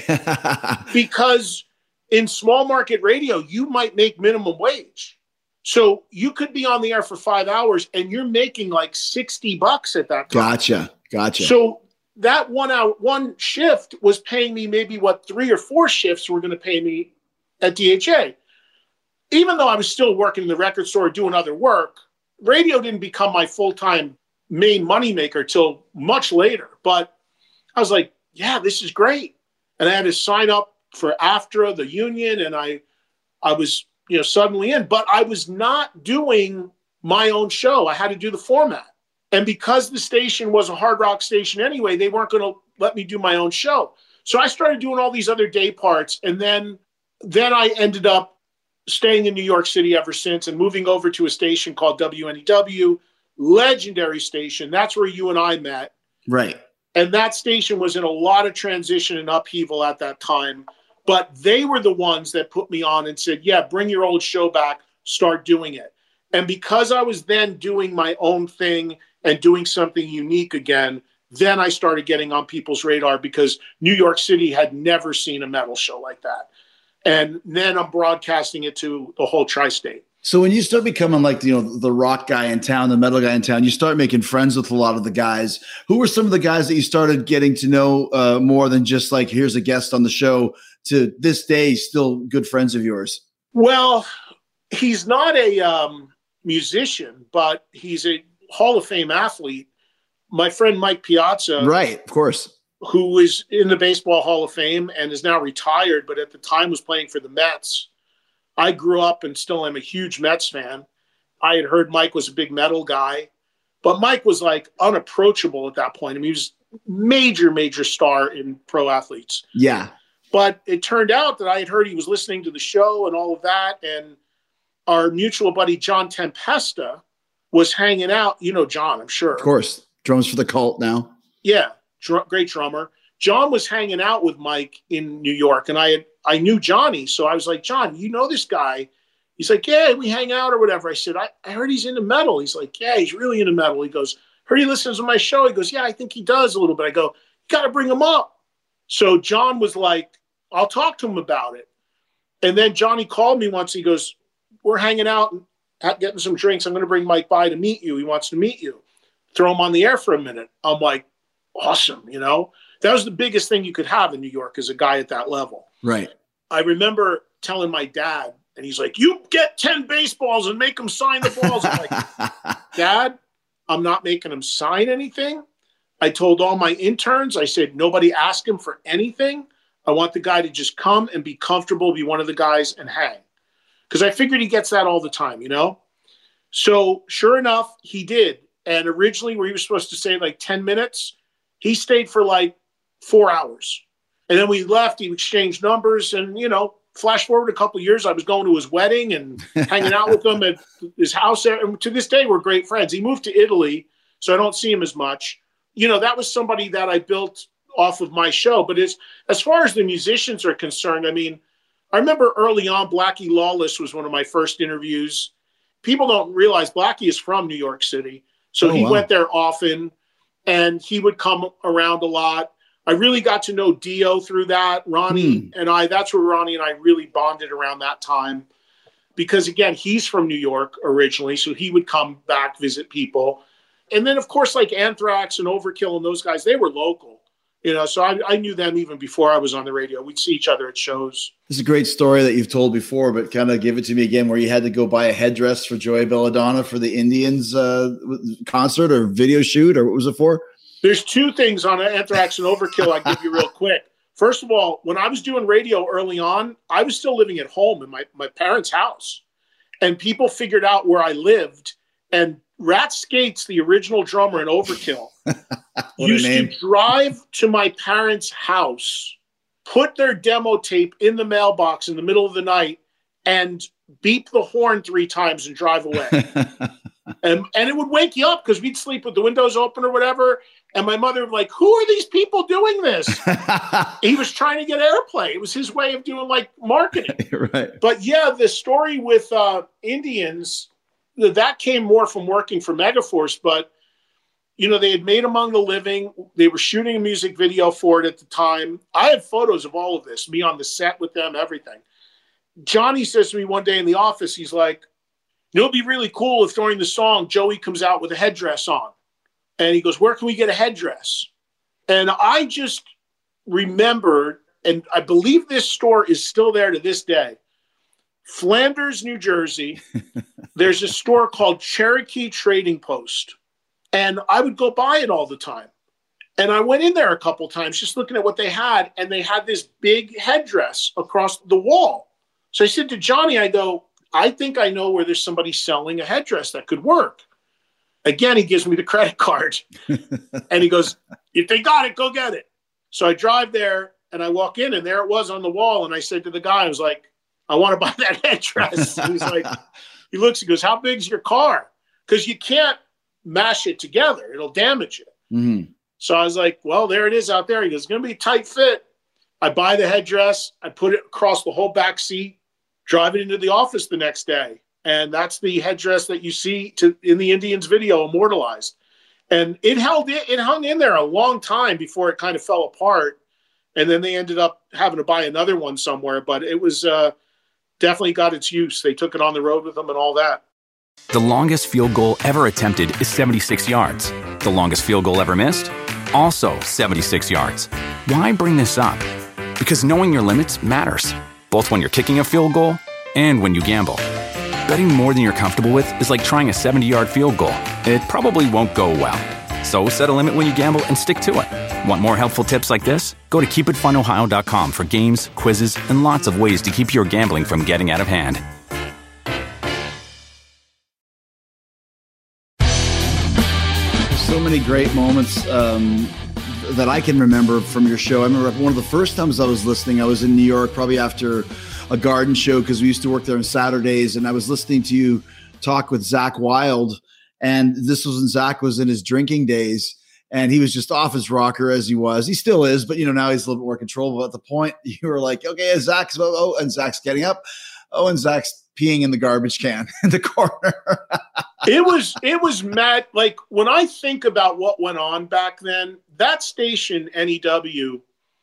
Because in small market radio, you might make minimum wage. So you could be on the air for five hours and you're making like sixty bucks at that time. Gotcha. Gotcha. So that one hour, one shift was paying me maybe what three or four shifts were going to pay me at D H A. Even though I was still working in the record store doing other work, radio didn't become my full-time main moneymaker till much later. But I was like, yeah, this is great. And I had to sign up for AFTRA, the union, and I I was, you know, suddenly in. But I was not doing my own show. I had to do the format. And because the station was a hard rock station anyway, they weren't going to let me do my own show. So I started doing all these other day parts. And then, then I ended up staying in New York City ever since and moving over to a station called W N E W, legendary station. That's where you and I met. Right. And that station was in a lot of transition and upheaval at that time. But they were the ones that put me on and said, yeah, bring your old show back, start doing it. And because I was then doing my own thing and doing something unique again, then I started getting on people's radar because New York City had never seen a metal show like that. And then I'm broadcasting it to the whole tri-state. So when you start becoming like, you know, the rock guy in town, the metal guy in town, you start making friends with a lot of the guys. Who were some of the guys that you started getting to know uh, more than just like, here's a guest on the show, to this day, still good friends of yours? Well, he's not a um, musician, but he's a Hall of Fame athlete. My friend Mike Piazza. Right, of course. Who is in the Baseball Hall of Fame and is now retired, but at the time was playing for the Mets. I grew up and still am a huge Mets fan. I had heard Mike was a big metal guy, but Mike was like unapproachable at that point. I mean, he was major, major star in pro athletes. Yeah. But it turned out that I had heard he was listening to the show and all of that. And our mutual buddy, John Tempesta, was hanging out. You know, John, I'm sure. Of course. Drums for the Cult now. Yeah. Dr- great drummer. John was hanging out with Mike in New York, and I had, I knew Johnny. So I was like, John, you know this guy? He's like, yeah, we hang out or whatever. I said, I, I heard he's into metal. He's like, yeah, he's really into metal. He goes, heard he listens to my show. He goes, yeah, I think he does a little bit. I go, you got to bring him up. So John was like, I'll talk to him about it. And then Johnny called me once. He goes, we're hanging out and getting some drinks. I'm going to bring Mike by to meet you. He wants to meet you. Throw him on the air for a minute. I'm like, awesome. You know, that was the biggest thing you could have in New York as a guy at that level. Right. I remember telling my dad, and he's like, you get ten baseballs and make them sign the balls. I'm like, Dad, I'm not making him sign anything. I told all my interns, I said, nobody ask him for anything. I want the guy to just come and be comfortable, be one of the guys and hang. Because I figured he gets that all the time, you know? So sure enough, he did. And originally where he was supposed to stay like ten minutes, he stayed for like four hours. And then we left, he exchanged numbers, and, you know, flash forward a couple of years, I was going to his wedding and hanging out with him at his house. And to this day, we're great friends. He moved to Italy, so I don't see him as much. You know, that was somebody that I built off of my show. But as, as far as the musicians are concerned, I mean, I remember early on, Blackie Lawless was one of my first interviews. People don't realize Blackie is from New York City. So oh, he wow. went there often, and he would come around a lot. I really got to know Dio through that. Ronnie hmm. and I, that's where Ronnie and I really bonded around that time. Because, again, he's from New York originally, so he would come back, visit people. And then, of course, like Anthrax and Overkill and those guys, they were local. You know, so I, I knew them even before I was on the radio. We'd see each other at shows. This is a great story that you've told before, but kind of give it to me again, where you had to go buy a headdress for Joey Belladonna for the Indians uh, concert or video shoot, or what was it for? There's two things on Anthrax and Overkill I give you real quick. First of all, when I was doing radio early on, I was still living at home in my, my parents' house. And people figured out where I lived. And Rat Skates, the original drummer in Overkill, used to drive to my parents' house, put their demo tape in the mailbox in the middle of the night, and beep the horn three times and drive away. and, and it would wake you up because we'd sleep with the windows open or whatever. And my mother would be like, who are these people doing this? He was trying to get airplay. It was his way of doing like marketing. Right. But yeah, the story with uh, Indians, that came more from working for Megaforce. But, you know, they had made Among the Living. They were shooting a music video for it at the time. I have photos of all of this, me on the set with them, everything. Johnny says to me one day in the office, he's like, it'll be really cool if during the song, Joey comes out with a headdress on. And he goes, where can we get a headdress? And I just remembered, and I believe this store is still there to this day, Flanders, New Jersey. There's a store called Cherokee Trading Post. And I would go by it all the time. And I went in there a couple times just looking at what they had. And they had this big headdress across the wall. So I said to Johnny, I go, I think I know where there's somebody selling a headdress that could work. Again, he gives me the credit card and he goes, if they got it, go get it. So I drive there and I walk in and there it was on the wall. And I said to the guy, I was like, I want to buy that headdress. And he's like, he looks, he goes, how big's your car? Because you can't mash it together. It'll damage it. Mm-hmm. So I was like, well, there it is out there. He goes, it's going to be a tight fit. I buy the headdress. I put it across the whole back seat, drive it into the office the next day. And that's the headdress that you see to, in the Indians video immortalized. And it held it, it hung in there a long time before it kind of fell apart. And then they ended up having to buy another one somewhere. But it was uh, definitely got its use. They took it on the road with them and all that. The longest field goal ever attempted is seventy-six yards. The longest field goal ever missed? Also seventy-six yards. Why bring this up? Because knowing your limits matters, both when you're kicking a field goal and when you gamble. Betting more than you're comfortable with is like trying a seventy-yard field goal. It probably won't go well. So set a limit when you gamble and stick to it. Want more helpful tips like this? Go to keep it fun ohio dot com for games, quizzes, and lots of ways to keep your gambling from getting out of hand. So many great moments um, that I can remember from your show. I remember one of the first times I was listening, I was in New York, probably after a garden show, because we used to work there on Saturdays, and I was listening to you talk with Zakk Wylde, and this was when Zakk was in his drinking days, and he was just off his rocker as he was. He still is, but you know, now he's a little bit more controllable. At the point, you were like, okay, Zakk's, oh, and Zakk's getting up. Oh, and Zakk's peeing in the garbage can in the corner. It was, it was mad. Like when I think about what went on back then, that station, N E W,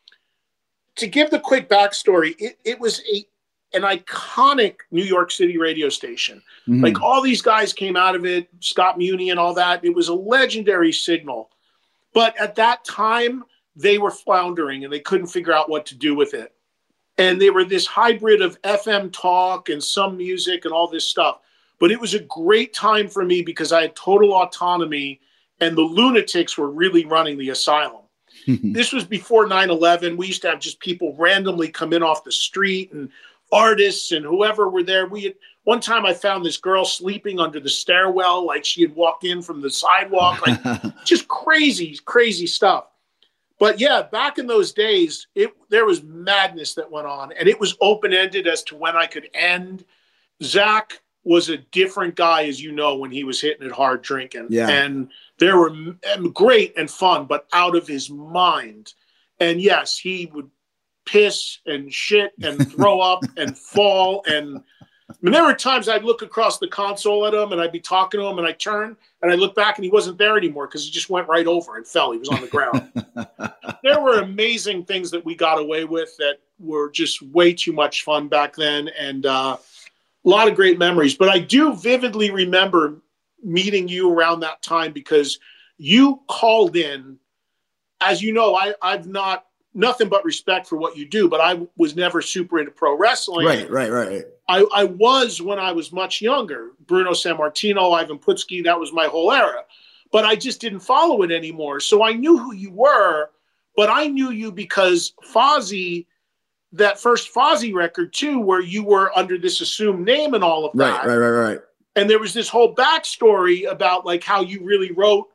to give the quick backstory, it, it was a, an iconic New York City radio station. Mm-hmm. Like all these guys came out of it, Scott Muni and all that. It was a legendary signal. But at that time, they were floundering and they couldn't figure out what to do with it. And they were this hybrid of F M talk and some music and all this stuff. But it was a great time for me because I had total autonomy and the lunatics were really running the asylum. This was before nine eleven. We used to have just people randomly come in off the street and artists and whoever were there. We had, one time I found this girl sleeping under the stairwell, like she had walked in from the sidewalk, like just crazy, crazy stuff. But yeah, back in those days, it there was madness that went on, and it was open-ended as to when I could end. Zakk was a different guy, as you know, when he was hitting it hard drinking. Yeah. And there were great and fun, but out of his mind. And yes, he would piss and shit and throw up and fall. And I mean, there were times I'd look across the console at him and I'd be talking to him and I'd turn and I'd look back and he wasn't there anymore because he just went right over and fell. He was on the ground. There were amazing things that we got away with that were just way too much fun back then. And uh, a lot of great memories. But I do vividly remember meeting you around that time because you called in. As you know, I, I've not nothing but respect for what you do, but I was never super into pro wrestling. Right, right, right. I, I was when I was much younger. Bruno Sammartino, Ivan Putski, that was my whole era. But I just didn't follow it anymore. So I knew who you were, but I knew you because Fozzy, that first Fozzy record too, where you were under this assumed name and all of that. Right, right, right, right. And there was this whole backstory about like how you really wrote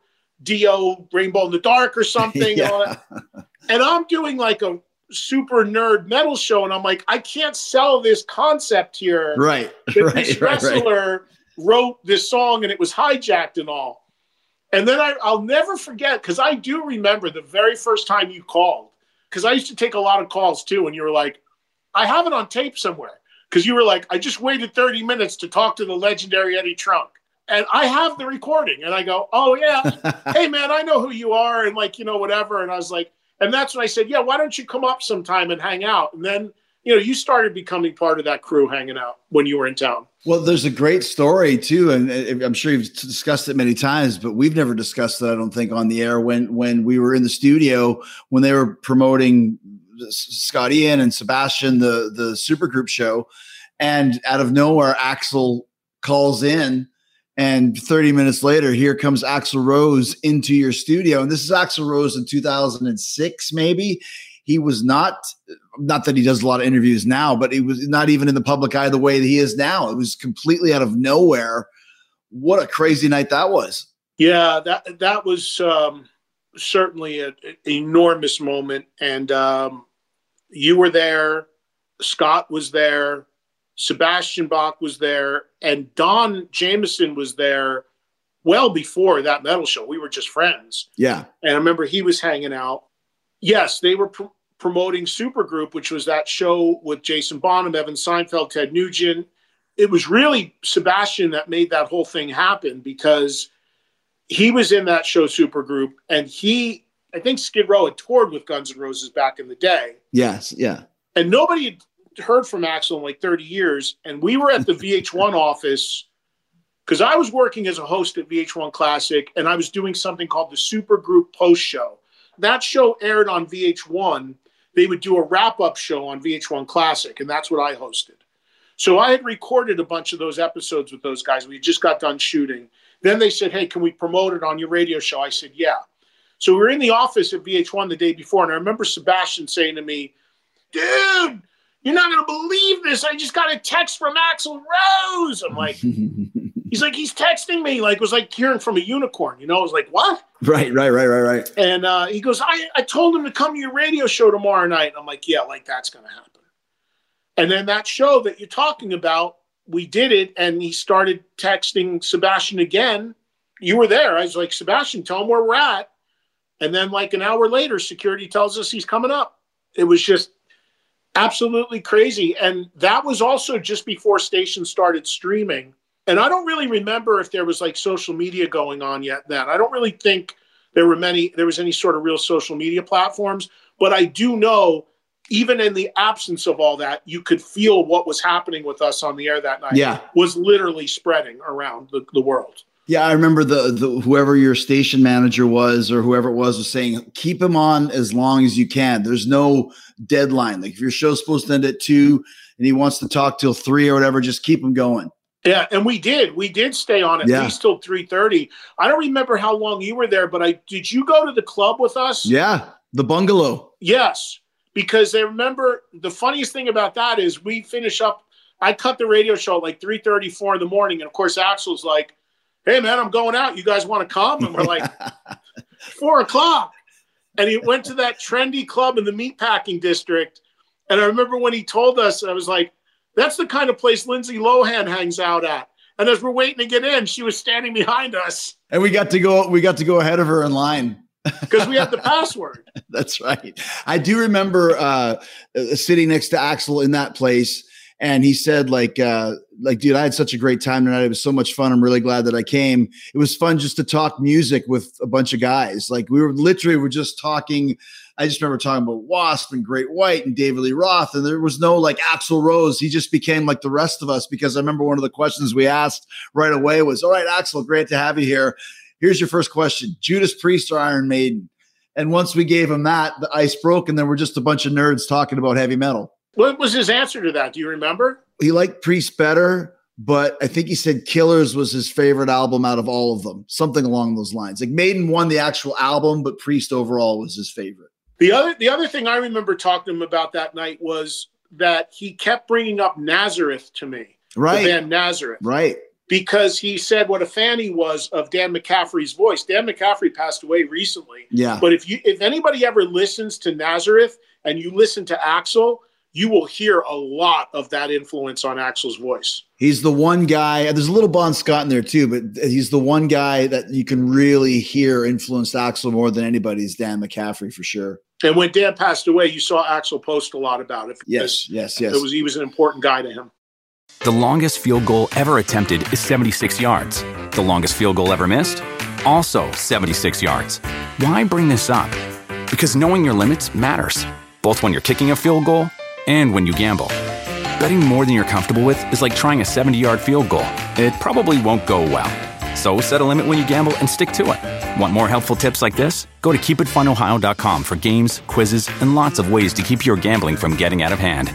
Dio, Rainbow in the Dark or something. Yeah. And, all that. And I'm doing like a super nerd metal show, and I'm like, I can't sell this concept here. Right, that right, this right, wrestler right. wrote this song and it was hijacked and all. And then I, I'll never forget, because I do remember the very first time you called, because I used to take a lot of calls too, and you were like, I have it on tape somewhere. Because you were like, I just waited thirty minutes to talk to the legendary Eddie Trunk. And I have the recording. And I go, oh, yeah. Hey, man, I know who you are. And like, you know, whatever. And I was like, and that's when I said, yeah, why don't you come up sometime and hang out? And then, you know, you started becoming part of that crew hanging out when you were in town. Well, there's a great story too. And I'm sure you've discussed it many times, but we've never discussed it, I don't think, on the air when, when we were in the studio, when they were promoting Scott Ian and Sebastian, the, the supergroup show. And out of nowhere, Axl calls in. And thirty minutes later, here comes Axl Rose into your studio. And this is Axl Rose in two thousand six, maybe. He was not, not that he does a lot of interviews now, but he was not even in the public eye the way that he is now. It was completely out of nowhere. What a crazy night that was. Yeah, that that was um, certainly an enormous moment. And um, you were there. Scott was there. Sebastian Bach was there, and Don Jameson was there well before that metal show. We were just friends. Yeah. And I remember he was hanging out. Yes, they were pr- promoting Supergroup, which was that show with Jason Bonham, Evan Seinfeld, Ted Nugent. It was really Sebastian that made that whole thing happen, because he was in that show Supergroup, and he, I think Skid Row had toured with Guns N' Roses back in the day. Yes, yeah. And nobody had heard from Axl in like thirty years. And we were at the V H one office because I was working as a host at V H one Classic, and I was doing something called the Supergroup Post Show. That show aired on V H one. They would do a wrap-up show on V H one Classic, and that's what I hosted. So I had recorded a bunch of those episodes with those guys. We just got done shooting. Then they said, hey, can we promote it on your radio show? I said, yeah. So we were in the office at V H one the day before, and I remember Sebastian saying to me, dude, you're not going to believe this. I just got a text from Axl Rose. I'm like, he's like, he's texting me. Like, it was like hearing from a unicorn, you know? I was like, what? Right, right, right, right, right. And uh, he goes, I, I told him to come to your radio show tomorrow night. And I'm like, yeah, like that's going to happen. And then that show that you're talking about, we did it. And he started texting Sebastian again. You were there. I was like, Sebastian, tell him where we're at. And then like an hour later, security tells us he's coming up. It was just absolutely crazy. And that was also just before stations started streaming. And I don't really remember if there was like social media going on yet then. I don't really think there were many, there was any sort of real social media platforms, but I do know even in the absence of all that, you could feel what was happening with us on the air that night. Yeah. Was literally spreading around the, the world. Yeah, I remember the, the whoever your station manager was or whoever it was was saying, keep him on as long as you can. There's no deadline. Like if your show's supposed to end at two and he wants to talk till three or whatever, just keep him going. Yeah, and we did. We did stay on at yeah. least till three thirty. I don't remember how long you were there, but I did you go to the club with us? Yeah, the bungalow. Yes, because I remember the funniest thing about that is we finish up. I cut the radio show at like three thirty, four in the morning, and of course Axl's like, hey, man, I'm going out. You guys want to come? And we're like, four o'clock. And he went to that trendy club in the meatpacking district. And I remember when he told us, I was like, that's the kind of place Lindsay Lohan hangs out at. And as we're waiting to get in, she was standing behind us. And we got to go, we got to go ahead of her in line. Because we had the password. That's right. I do remember uh, sitting next to Axl in that place. And he said, like, uh, like, dude, I had such a great time tonight. It was so much fun. I'm really glad that I came. It was fun just to talk music with a bunch of guys. Like we were literally, we're just talking. I just remember talking about Wasp and Great White and David Lee Roth. And there was no like Axl Rose. He just became like the rest of us, because I remember one of the questions we asked right away was, all right, Axl, great to have you here. Here's your first question. Judas Priest or Iron Maiden? And once we gave him that, the ice broke. And then we're just a bunch of nerds talking about heavy metal. What was his answer to that? Do you remember? He liked Priest better, but I think he said Killers was his favorite album out of all of them. Something along those lines. Like Maiden won the actual album, but Priest overall was his favorite. The other, the other thing I remember talking to him about that night was that he kept bringing up Nazareth to me, right? The band Nazareth, right? Because he said what a fan he was of Dan McCaffrey's voice. Dan McCaffrey passed away recently. Yeah. But if you, if anybody ever listens to Nazareth and you listen to Axl, you will hear a lot of that influence on Axl's voice. He's the one guy, there's a little Bon Scott in there too, but he's the one guy that you can really hear influenced Axl more than anybody is Dan McCaffrey for sure. And when Dan passed away, you saw Axl post a lot about it. Yes, yes, yes. It was, he was an important guy to him. The longest field goal ever attempted is seventy-six yards. The longest field goal ever missed? Also seventy-six yards. Why bring this up? Because knowing your limits matters, both when you're kicking a field goal and when you gamble. Betting more than you're comfortable with is like trying a seventy-yard field goal. It probably won't go well. So set a limit when you gamble and stick to it. Want more helpful tips like this? Go to keep it fun ohio dot com for games, quizzes, and lots of ways to keep your gambling from getting out of hand.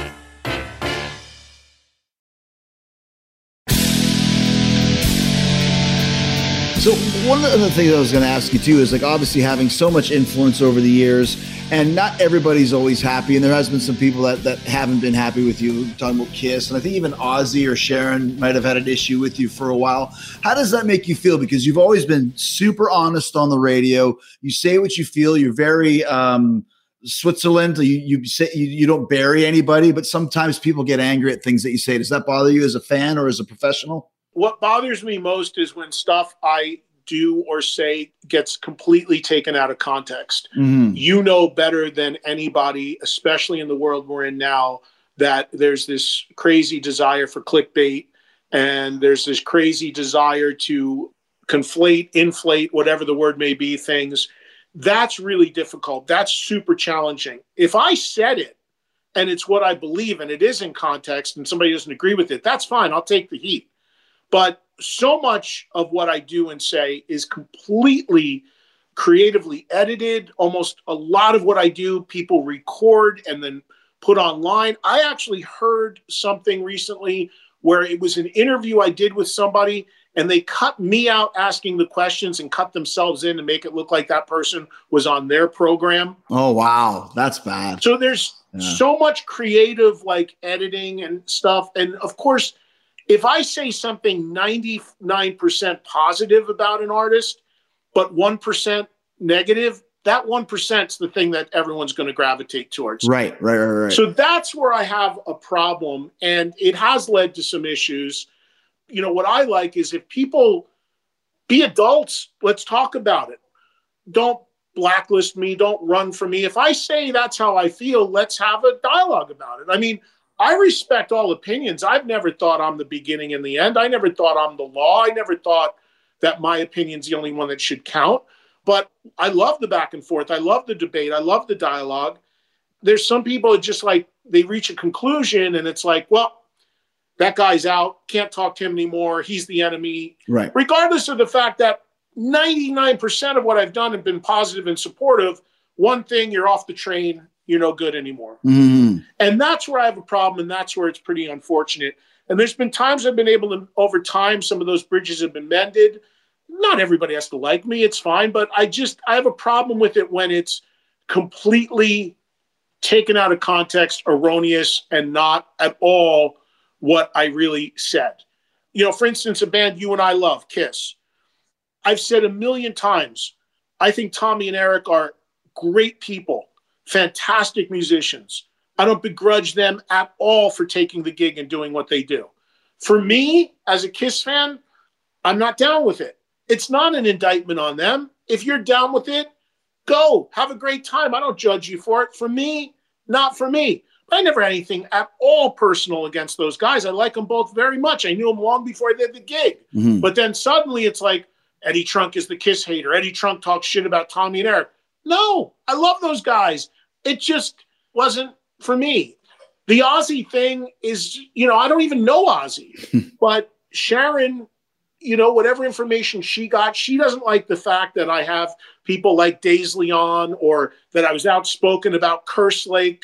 So one of the things I was going to ask you too is like obviously having so much influence over the years, and not everybody's always happy. And there has been some people that, that haven't been happy with you. Talking about Kiss, and I think even Ozzy or Sharon might have had an issue with you for a while. How does that make you feel? Because you've always been super honest on the radio. You say what you feel. You're very um, Switzerland. You you say you, you don't bury anybody, but sometimes people get angry at things that you say. Does that bother you as a fan or as a professional? What bothers me most is when stuff I do or say gets completely taken out of context. Mm-hmm. You know better than anybody, especially in the world we're in now, that there's this crazy desire for clickbait, and there's this crazy desire to conflate, inflate, whatever the word may be, things. That's really difficult. That's super challenging. If I said it and it's what I believe and it is in context and somebody doesn't agree with it, that's fine. I'll take the heat. But so much of what I do and say is completely creatively edited. Almost a lot of what I do, people record and then put online. I actually heard something recently where it was an interview I did with somebody and they cut me out asking the questions and cut themselves in to make it look like that person was on their program. Oh, wow. That's bad. So there's yeah. so much creative like editing and stuff. And of course, if I say something ninety-nine percent positive about an artist, but one percent negative, that one percent is the thing that everyone's going to gravitate towards. Right, right, right, right. So that's where I have a problem, and it has led to some issues. You know, what I like is if people be adults, let's talk about it. Don't blacklist me. Don't run from me. If I say that's how I feel, let's have a dialogue about it. I mean, I respect all opinions. I've never thought I'm the beginning and the end. I never thought I'm the law. I never thought that my opinion's the only one that should count. But I love the back and forth. I love the debate. I love the dialogue. There's some people that just like, they reach a conclusion and it's like, well, that guy's out. Can't talk to him anymore. He's the enemy. Right. Regardless of the fact that ninety-nine percent of what I've done have been positive and supportive. One thing, you're off the train. You're no good anymore. Mm-hmm. And that's where I have a problem, and that's where it's pretty unfortunate. And there's been times I've been able to, over time, some of those bridges have been mended. Not everybody has to like me. It's fine. But I just, I have a problem with it when it's completely taken out of context, erroneous, and not at all what I really said. You know, for instance, a band you and I love, Kiss. I've said a million times, I think Tommy and Eric are great people. Fantastic musicians. I don't begrudge them at all for taking the gig and doing what they do. For me, as a Kiss fan, I'm not down with it. It's not an indictment on them. If you're down with it, go. Have a great time. I don't judge you for it. For me, not for me. But I never had anything at all personal against those guys. I like them both very much. I knew them long before I did the gig. Mm-hmm. But then suddenly it's like, Eddie Trunk is the Kiss hater. Eddie Trunk talks shit about Tommy and Eric. No, I love those guys. It just wasn't for me. The Ozzy thing is, you know, I don't even know Ozzy, but Sharon, you know, whatever information she got, she doesn't like the fact that I have people like Daisley on, or that I was outspoken about Curse Lake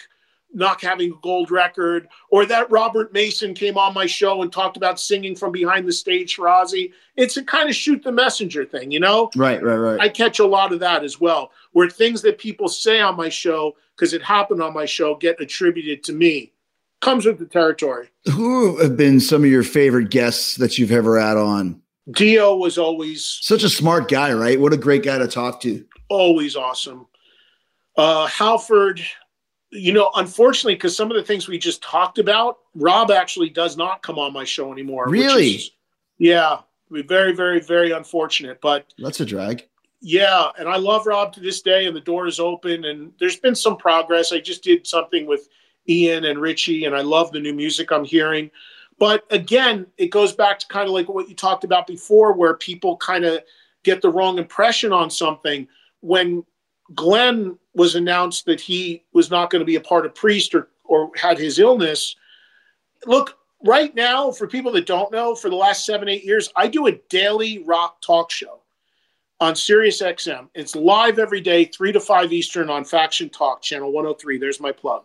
not having a gold record, or that Robert Mason came on my show and talked about singing from behind the stage for Ozzy. It's a kind of shoot the messenger thing, you know? Right, right, right. I catch a lot of that as well, where things that people say on my show, because it happened on my show, get attributed to me. Comes with the territory. Who have been some of your favorite guests that you've ever had on? Dio was always... Such a smart guy, right? What a great guy to talk to. Always awesome. Uh, Halford... You know, unfortunately, because some of the things we just talked about, Rob actually does not come on my show anymore. Really? Which is, yeah. We're very, very, very unfortunate. But that's a drag. Yeah. And I love Rob to this day, and the door is open. And there's been some progress. I just did something with Ian and Richie, and I love the new music I'm hearing. But again, it goes back to kind of like what you talked about before, where people kind of get the wrong impression on something. When Glenn was announced that he was not going to be a part of Priest or, or had his illness. Look, right now, for people that don't know, for the last seven, eight years, I do a daily rock talk show on Sirius X M. It's live every day, three to five Eastern on Faction Talk, channel one oh three. There's my plug.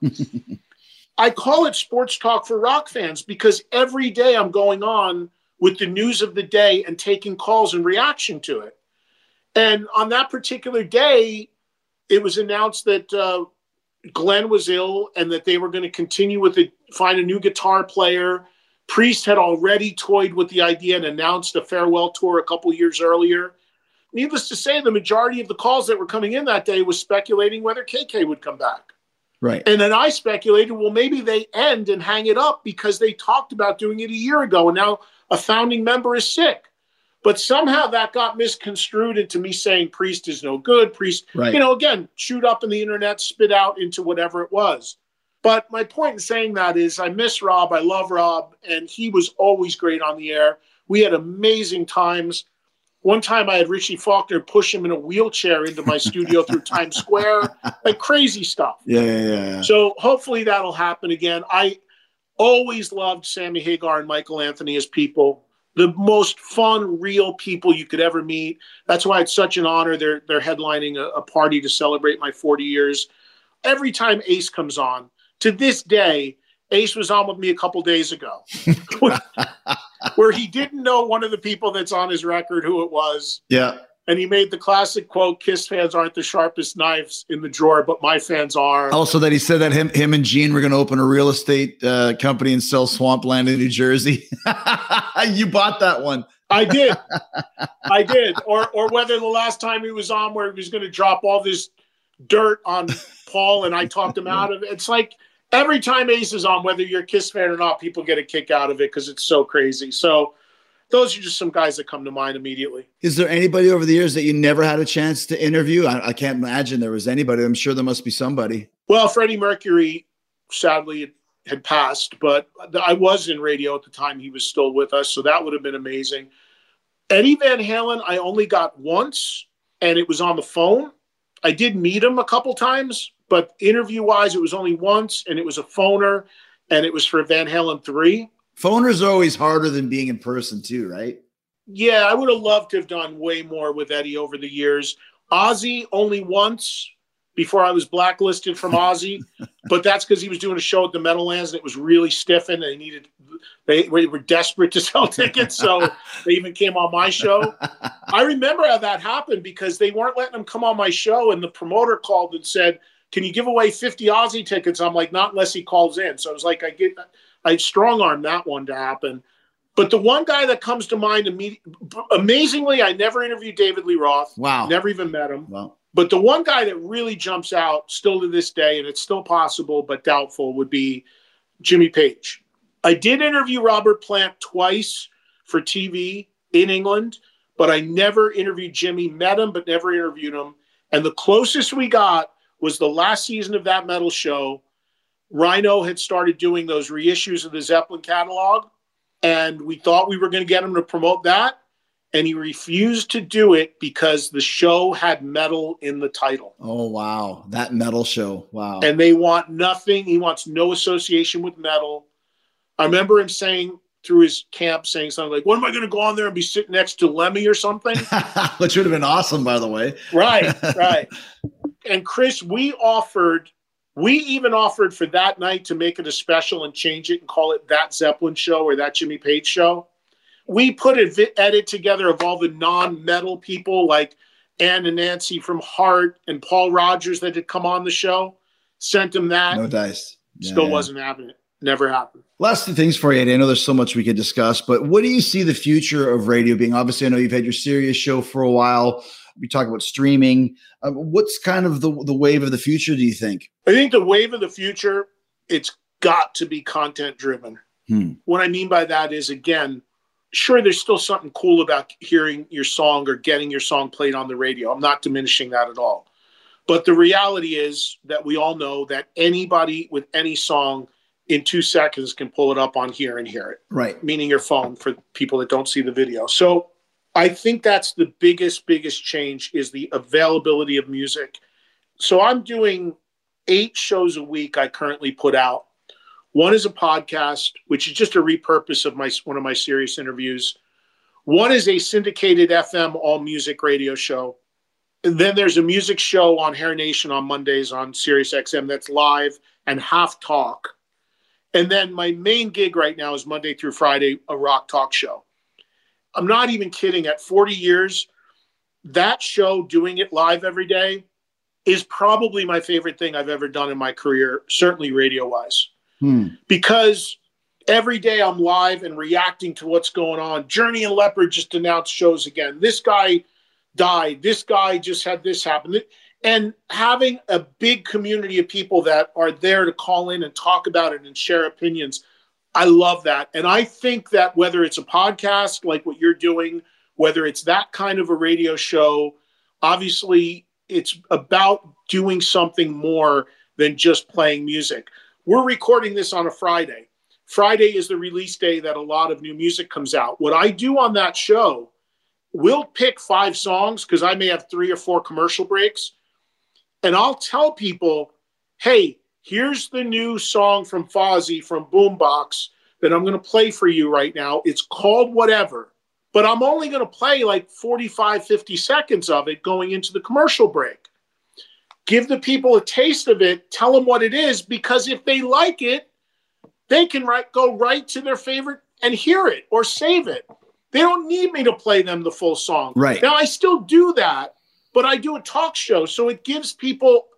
I call it sports talk for rock fans because every day I'm going on with the news of the day and taking calls in reaction to it. And on that particular day, it was announced that uh, Glenn was ill and that they were going to continue with it, find a new guitar player. Priest had already toyed with the idea and announced a farewell tour a couple years earlier. Needless to say, the majority of the calls that were coming in that day was speculating whether K K would come back. Right. And then I speculated, well, maybe they end and hang it up because they talked about doing it a year ago and now a founding member is sick. But somehow that got misconstrued into me saying Priest is no good. Priest, right. You know, again, shoot up in the internet, spit out into whatever it was. But my point in saying that is I miss Rob. I love Rob. And he was always great on the air. We had amazing times. One time I had Richie Faulkner push him in a wheelchair into my studio through Times Square, like crazy stuff. Yeah, yeah, yeah. So hopefully that'll happen again. I always loved Sammy Hagar and Michael Anthony as people. The most fun, real people you could ever meet. That's why it's such an honor. They're they're headlining a, a party to celebrate my forty years. Every time Ace comes on, to this day, Ace was on with me a couple days ago, where he didn't know one of the people that's on his record who it was. Yeah. And he made the classic quote, Kiss fans aren't the sharpest knives in the drawer, but my fans are. Also that he said that him him and Gene were going to open a real estate uh, company and sell swampland in New Jersey. You bought that one. I did. I did. Or or whether the last time he was on where he was going to drop all this dirt on Paul and I talked him out of it. It's like every time Ace is on, whether you're a Kiss fan or not, people get a kick out of it because it's so crazy. So those are just some guys that come to mind immediately. Is there anybody over the years that you never had a chance to interview? I, I can't imagine there was anybody. I'm sure there must be somebody. Well, Freddie Mercury, sadly, had passed, but I was in radio at the time he was still with us, so that would have been amazing. Eddie Van Halen, I only got once, and it was on the phone. I did meet him a couple times, but interview-wise, it was only once, and it was a phoner, and it was for Van Halen three. Phoners are always harder than being in person too, right? Yeah, I would have loved to have done way more with Eddie over the years. Ozzy only once before I was blacklisted from Ozzy, but that's because he was doing a show at the Meadowlands and it was really stiffened and they needed, they, they were desperate to sell tickets, so they even came on my show. I remember how that happened because they weren't letting him come on my show and the promoter called and said, can you give away fifty Ozzy tickets? I'm like, not unless he calls in. So I was like, I get I strong-armed that one to happen. But the one guy that comes to mind, amazingly, I never interviewed David Lee Roth. Wow. Never even met him. Wow. But the one guy that really jumps out still to this day, and it's still possible but doubtful, would be Jimmy Page. I did interview Robert Plant twice for T V in England, but I never interviewed Jimmy. Met him, but never interviewed him. And the closest we got was the last season of that metal show. Rhino had started doing those reissues of the Zeppelin catalog, and we thought we were going to get him to promote that, and he refused to do it because the show had metal in the title. Oh, wow. That metal show. Wow. And they want nothing. He wants no association with metal. I remember him saying through his camp, saying something like, when am I going to go on there and be sitting next to Lemmy or something? Which would have been awesome, by the way. Right, right. And Chris, we offered We even offered for that night to make it a special and change it and call it That Zeppelin Show or That Jimmy Page Show. We put an vi- edit together of all the non-metal people like Ann and Nancy from Heart and Paul Rogers that had come on the show. Sent them that. No dice. Yeah, Still yeah. wasn't happening. Never happened. Last two things for you, Eddie. I know there's so much we could discuss, but what do you see the future of radio being? Obviously, I know you've had your Sirius show for a while. We talk about streaming. Uh, what's kind of the, the wave of the future, do you think? I think the wave of the future, it's got to be content driven. Hmm. What I mean by that is, again, sure, there's still something cool about hearing your song or getting your song played on the radio. I'm not diminishing that at all. But the reality is that we all know that anybody with any song in two seconds can pull it up on here and hear it. Right. Meaning your phone for people that don't see the video. So I think that's the biggest, biggest change is the availability of music. So I'm doing eight shows a week I currently put out. One is a podcast, which is just a repurpose of my one of my Sirius interviews. One is a syndicated F M all music radio show. And then there's a music show on Hair Nation on Mondays on Sirius X M that's live and half talk. And then my main gig right now is Monday through Friday, a rock talk show. I'm not even kidding. At forty years, that show, doing it live every day, is probably my favorite thing I've ever done in my career, certainly radio-wise. Hmm. Because every day I'm live and reacting to what's going on. Journey and Leopard just announced shows again. This guy died. This guy just had this happen. And having a big community of people that are there to call in and talk about it and share opinions, I love that. And I think that whether it's a podcast like what you're doing, whether it's that kind of a radio show, obviously it's about doing something more than just playing music. We're recording this on a Friday. Friday is the release day that a lot of new music comes out. What I do on that show, we'll pick five songs because I may have three or four commercial breaks. And I'll tell people, hey, here's the new song from Fozzy from Boombox that I'm going to play for you right now. It's called whatever, but I'm only going to play like forty-five, fifty seconds of it going into the commercial break. Give the people a taste of it. Tell them what it is, because if they like it, they can right, go right to their favorite and hear it or save it. They don't need me to play them the full song. Right. Now, I still do that, but I do a talk show. So it gives people,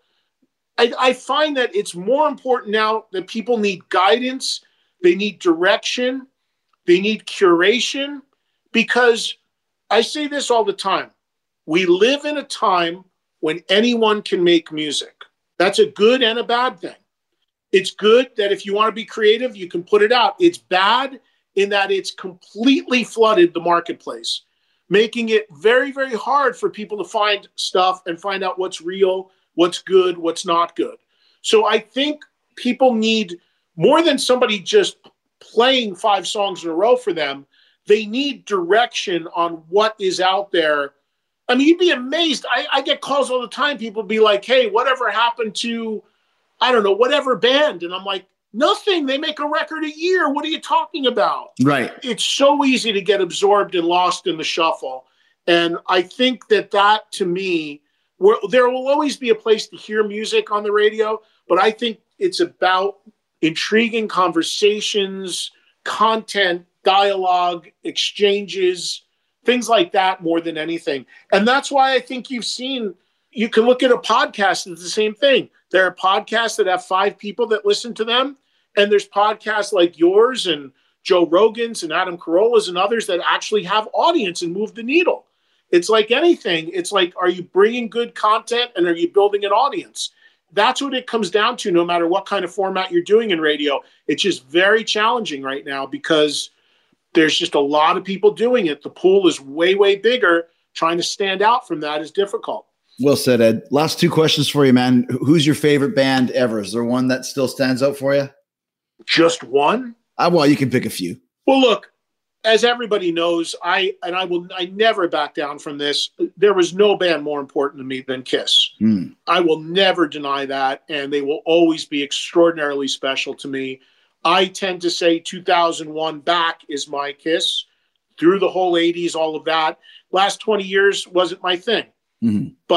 I, I find that it's more important now that people need guidance. They need direction. They need curation, because I say this all the time. We live in a time when anyone can make music. That's a good and a bad thing. It's good that if you want to be creative, you can put it out. It's bad in that it's completely flooded the marketplace, making it very, very hard for people to find stuff and find out what's real, what's good, what's not good. So I think people need more than somebody just playing five songs in a row for them. They need direction on what is out there. I mean, you'd be amazed. I, I get calls all the time. People be like, hey, whatever happened to, I don't know, whatever band? And I'm like, nothing. They make a record a year. What are you talking about? Right. It's so easy to get absorbed and lost in the shuffle. And I think that that, to me, where there will always be a place to hear music on the radio, but I think it's about intriguing conversations, content, dialogue, exchanges, things like that more than anything. And that's why I think you've seen, you can look at a podcast, it's the same thing. There are podcasts that have five people that listen to them, and there's podcasts like yours and Joe Rogan's and Adam Carolla's and others that actually have audience and move the needle. It's like anything. It's like, are you bringing good content and are you building an audience? That's what it comes down to, no matter what kind of format you're doing in radio. It's just very challenging right now because there's just a lot of people doing it. The pool is way, way bigger. Trying to stand out from that is difficult. Well said, Ed. Last two questions for you, man. Who's your favorite band ever? Is there one that still stands out for you? Just one? Uh, well, you can pick a few. Well, look, as everybody knows, I and I will I never back down from this. There was no band more important to me than Kiss. Hmm. I will never deny that, and they will always be extraordinarily special to me. I tend to say two thousand one back is my Kiss. Through the whole eighties, all of that. Last twenty years wasn't my thing. Mm-hmm. But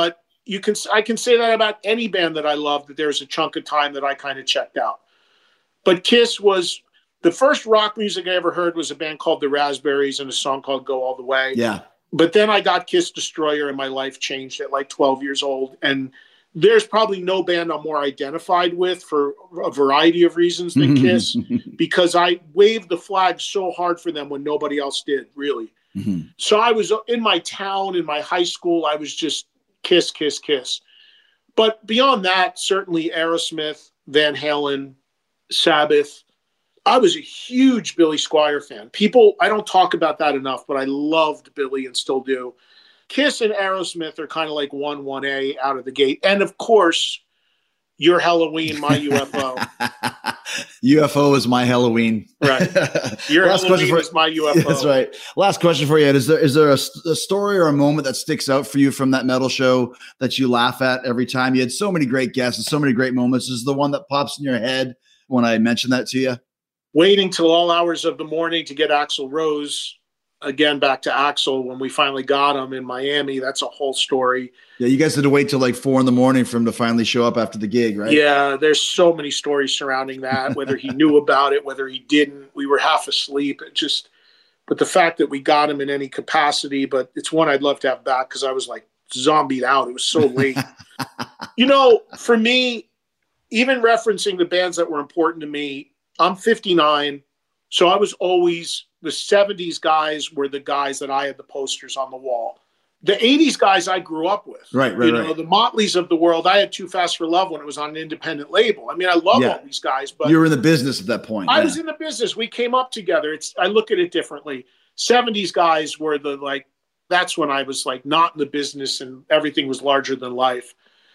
you can, I can say that about any band that I love, that there's a chunk of time that I kind of checked out. But Kiss was, the first rock music I ever heard was a band called the Raspberries and a song called Go All the Way. Yeah. But then I got Kiss Destroyer and my life changed at like twelve years old. And there's probably no band I'm more identified with for a variety of reasons than Kiss, because I waved the flag so hard for them when nobody else did, really. Mm-hmm. So I was in my town, in my high school, I was just Kiss, Kiss, Kiss. But beyond that, certainly Aerosmith, Van Halen, Sabbath. I was a huge Billy Squier fan. People, I don't talk about that enough, but I loved Billy and still do. Kiss and Aerosmith are kind of like one one A out of the gate. And of course, Your Halloween, My U F O. U F O is My Halloween. Right. Your Last Halloween for, is My U F O. That's right. Last question for you, Ed. Is there, is there a, a story or a moment that sticks out for you from that metal show that you laugh at every time? You had so many great guests and so many great moments. Is the one that pops in your head when I mention that to you? Waiting till all hours of the morning to get Axl Rose. Again, back to Axl when we finally got him in Miami. That's a whole story. Yeah, you guys had to wait till like four in the morning for him to finally show up after the gig, right? Yeah, there's so many stories surrounding that, whether he knew about it, whether he didn't. We were half asleep. It just, but the fact that we got him in any capacity, but it's one I'd love to have back because I was like zombied out. It was so late. You know, for me, even referencing the bands that were important to me, I'm fifty-nine, so I was always, the seventies guys were the guys that I had the posters on the wall. The eighties guys I grew up with. Right, right, You know, right. the Motleys of the world. I had Too Fast for Love when it was on an independent label. I mean, I love Yeah. all these guys, but You were in the business at that point. I yeah. was in the business. We came up together. It's I look at it differently. seventies guys were the, like, that's when I was like not in the business and everything was larger than life.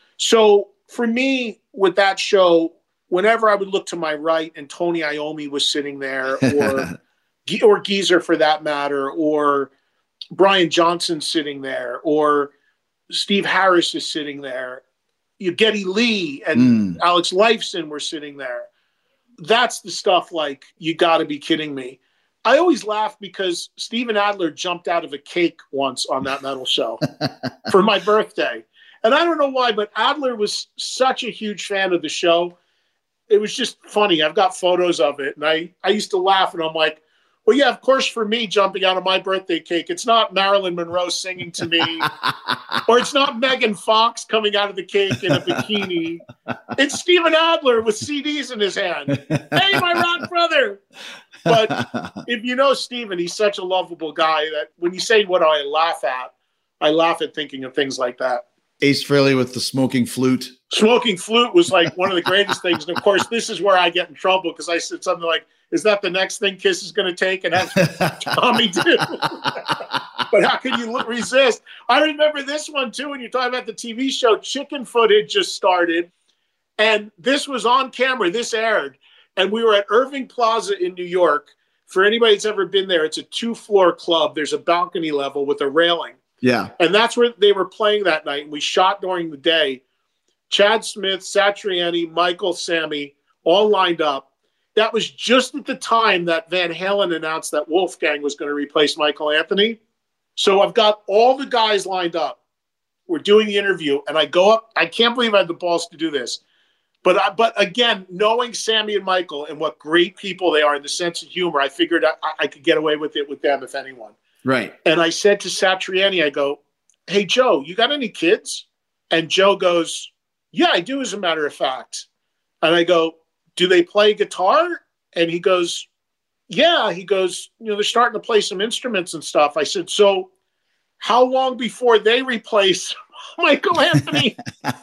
So for me, with that show, whenever I would look to my right and Tony Iommi was sitting there, or or Geezer for that matter, or Brian Johnson sitting there, or Steve Harris is sitting there, you Geddy Lee and Mm. Alex Lifeson were sitting there. That's the stuff like, you got to be kidding me. I always laugh because Steven Adler jumped out of a cake once on that metal show for my birthday. And I don't know why, but Adler was such a huge fan of the show. It was just funny. I've got photos of it. And I, I used to laugh and I'm like, well, yeah, of course, for me jumping out of my birthday cake, it's not Marilyn Monroe singing to me, or it's not Megan Fox coming out of the cake in a bikini. It's Steven Adler with C Ds in his hand. Hey, my rock brother. But if you know Steven, he's such a lovable guy that when you say what I laugh at, I laugh at thinking of things like that. Ace Frehley with the smoking flute. Smoking flute was like one of the greatest things. And of course, this is where I get in trouble because I said something like, is that the next thing Kiss is going to take? And have Tommy do. But how can you resist? I remember this one too, when you're talking about the T V show, Chicken Foot had just started. And this was on camera. This aired. And we were at Irving Plaza in New York. For anybody that's ever been there, it's a two-floor club. There's a balcony level with a railing. Yeah. And that's where they were playing that night. And we shot during the day. Chad Smith, Satriani, Michael, Sammy, all lined up. That was just at the time that Van Halen announced that Wolfgang was going to replace Michael Anthony. So I've got all the guys lined up. We're doing the interview. And I go up. I can't believe I had the balls to do this. But I, but again, knowing Sammy and Michael and what great people they are in the sense of humor, I figured I, I could get away with it with them, if anyone. Right. And I said to Satriani, I go, hey, Joe, you got any kids? And Joe goes, yeah, I do, as a matter of fact. And I go, do they play guitar? And he goes, yeah. He goes, you know, they're starting to play some instruments and stuff. I said, so how long before they replace Michael Anthony?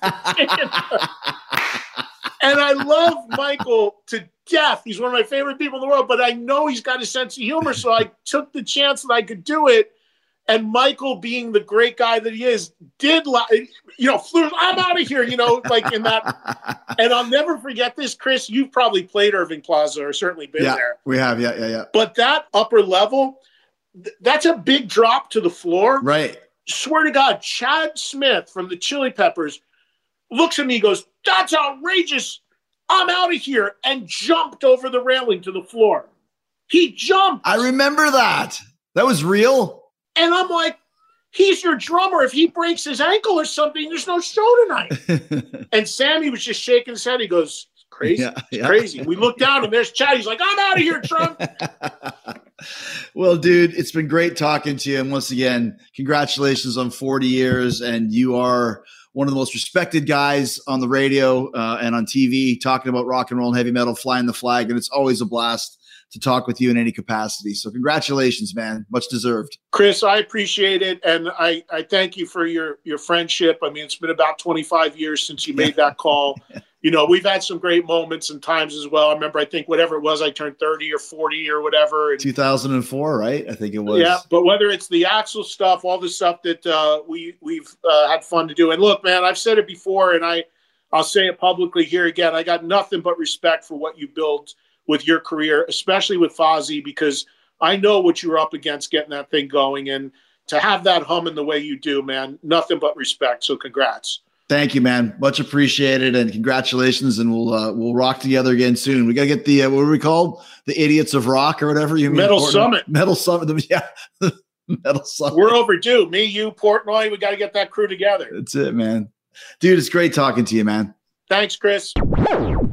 And I love Michael to death. He's one of my favorite people in the world, but I know he's got a sense of humor. So I took the chance that I could do it. And Michael, being the great guy that he is, did, you know, flew, I'm out of here, you know, like in that. And I'll never forget this, Chris. You've probably played Irving Plaza or certainly been Yeah, there. we have. Yeah, yeah, yeah. But that upper level, th- that's a big drop to the floor. Right. Swear to God, Chad Smith from the Chili Peppers looks at me, goes, that's outrageous. I'm out of here, and jumped over the railing to the floor. He jumped. I remember that. That was real. And I'm like, he's your drummer. If he breaks his ankle or something, there's no show tonight. And Sammy was just shaking his head. He goes, crazy, yeah, yeah. crazy. We look down and there's Chad. He's like, I'm out of here, Trump. Well, dude, it's been great talking to you. And once again, congratulations on forty years. And you are one of the most respected guys on the radio uh, and on T V talking about rock and roll and heavy metal, flying the flag. And it's always a blast to talk with you in any capacity. So congratulations, man. Much deserved. Chris, I appreciate it. And I, I thank you for your, your friendship. I mean, it's been about twenty-five years since you made that call. You know, we've had some great moments and times as well. I remember, I think whatever it was, I turned thirty or forty or whatever. And, two thousand four, right? I think it was. Yeah. But whether it's the Axl stuff, all the stuff that uh, we, we've uh, had fun to do. And look, man, I've said it before and I, I'll say it publicly here again. I got nothing but respect for what you built with your career, especially with Fozzy, because I know what you were up against getting that thing going. And to have that humming the way you do, man, nothing but respect. So congrats. Thank you, man. Much appreciated, and congratulations. And we'll uh, we'll rock together again soon. We gotta get the uh, what are we called? The Idiots of Rock or whatever you mean. Metal Summit. Metal Summit. Yeah, Metal Summit. We're overdue. Me, you, Portnoy. We got to get that crew together. That's it, man. Dude, it's great talking to you, man. Thanks, Chris.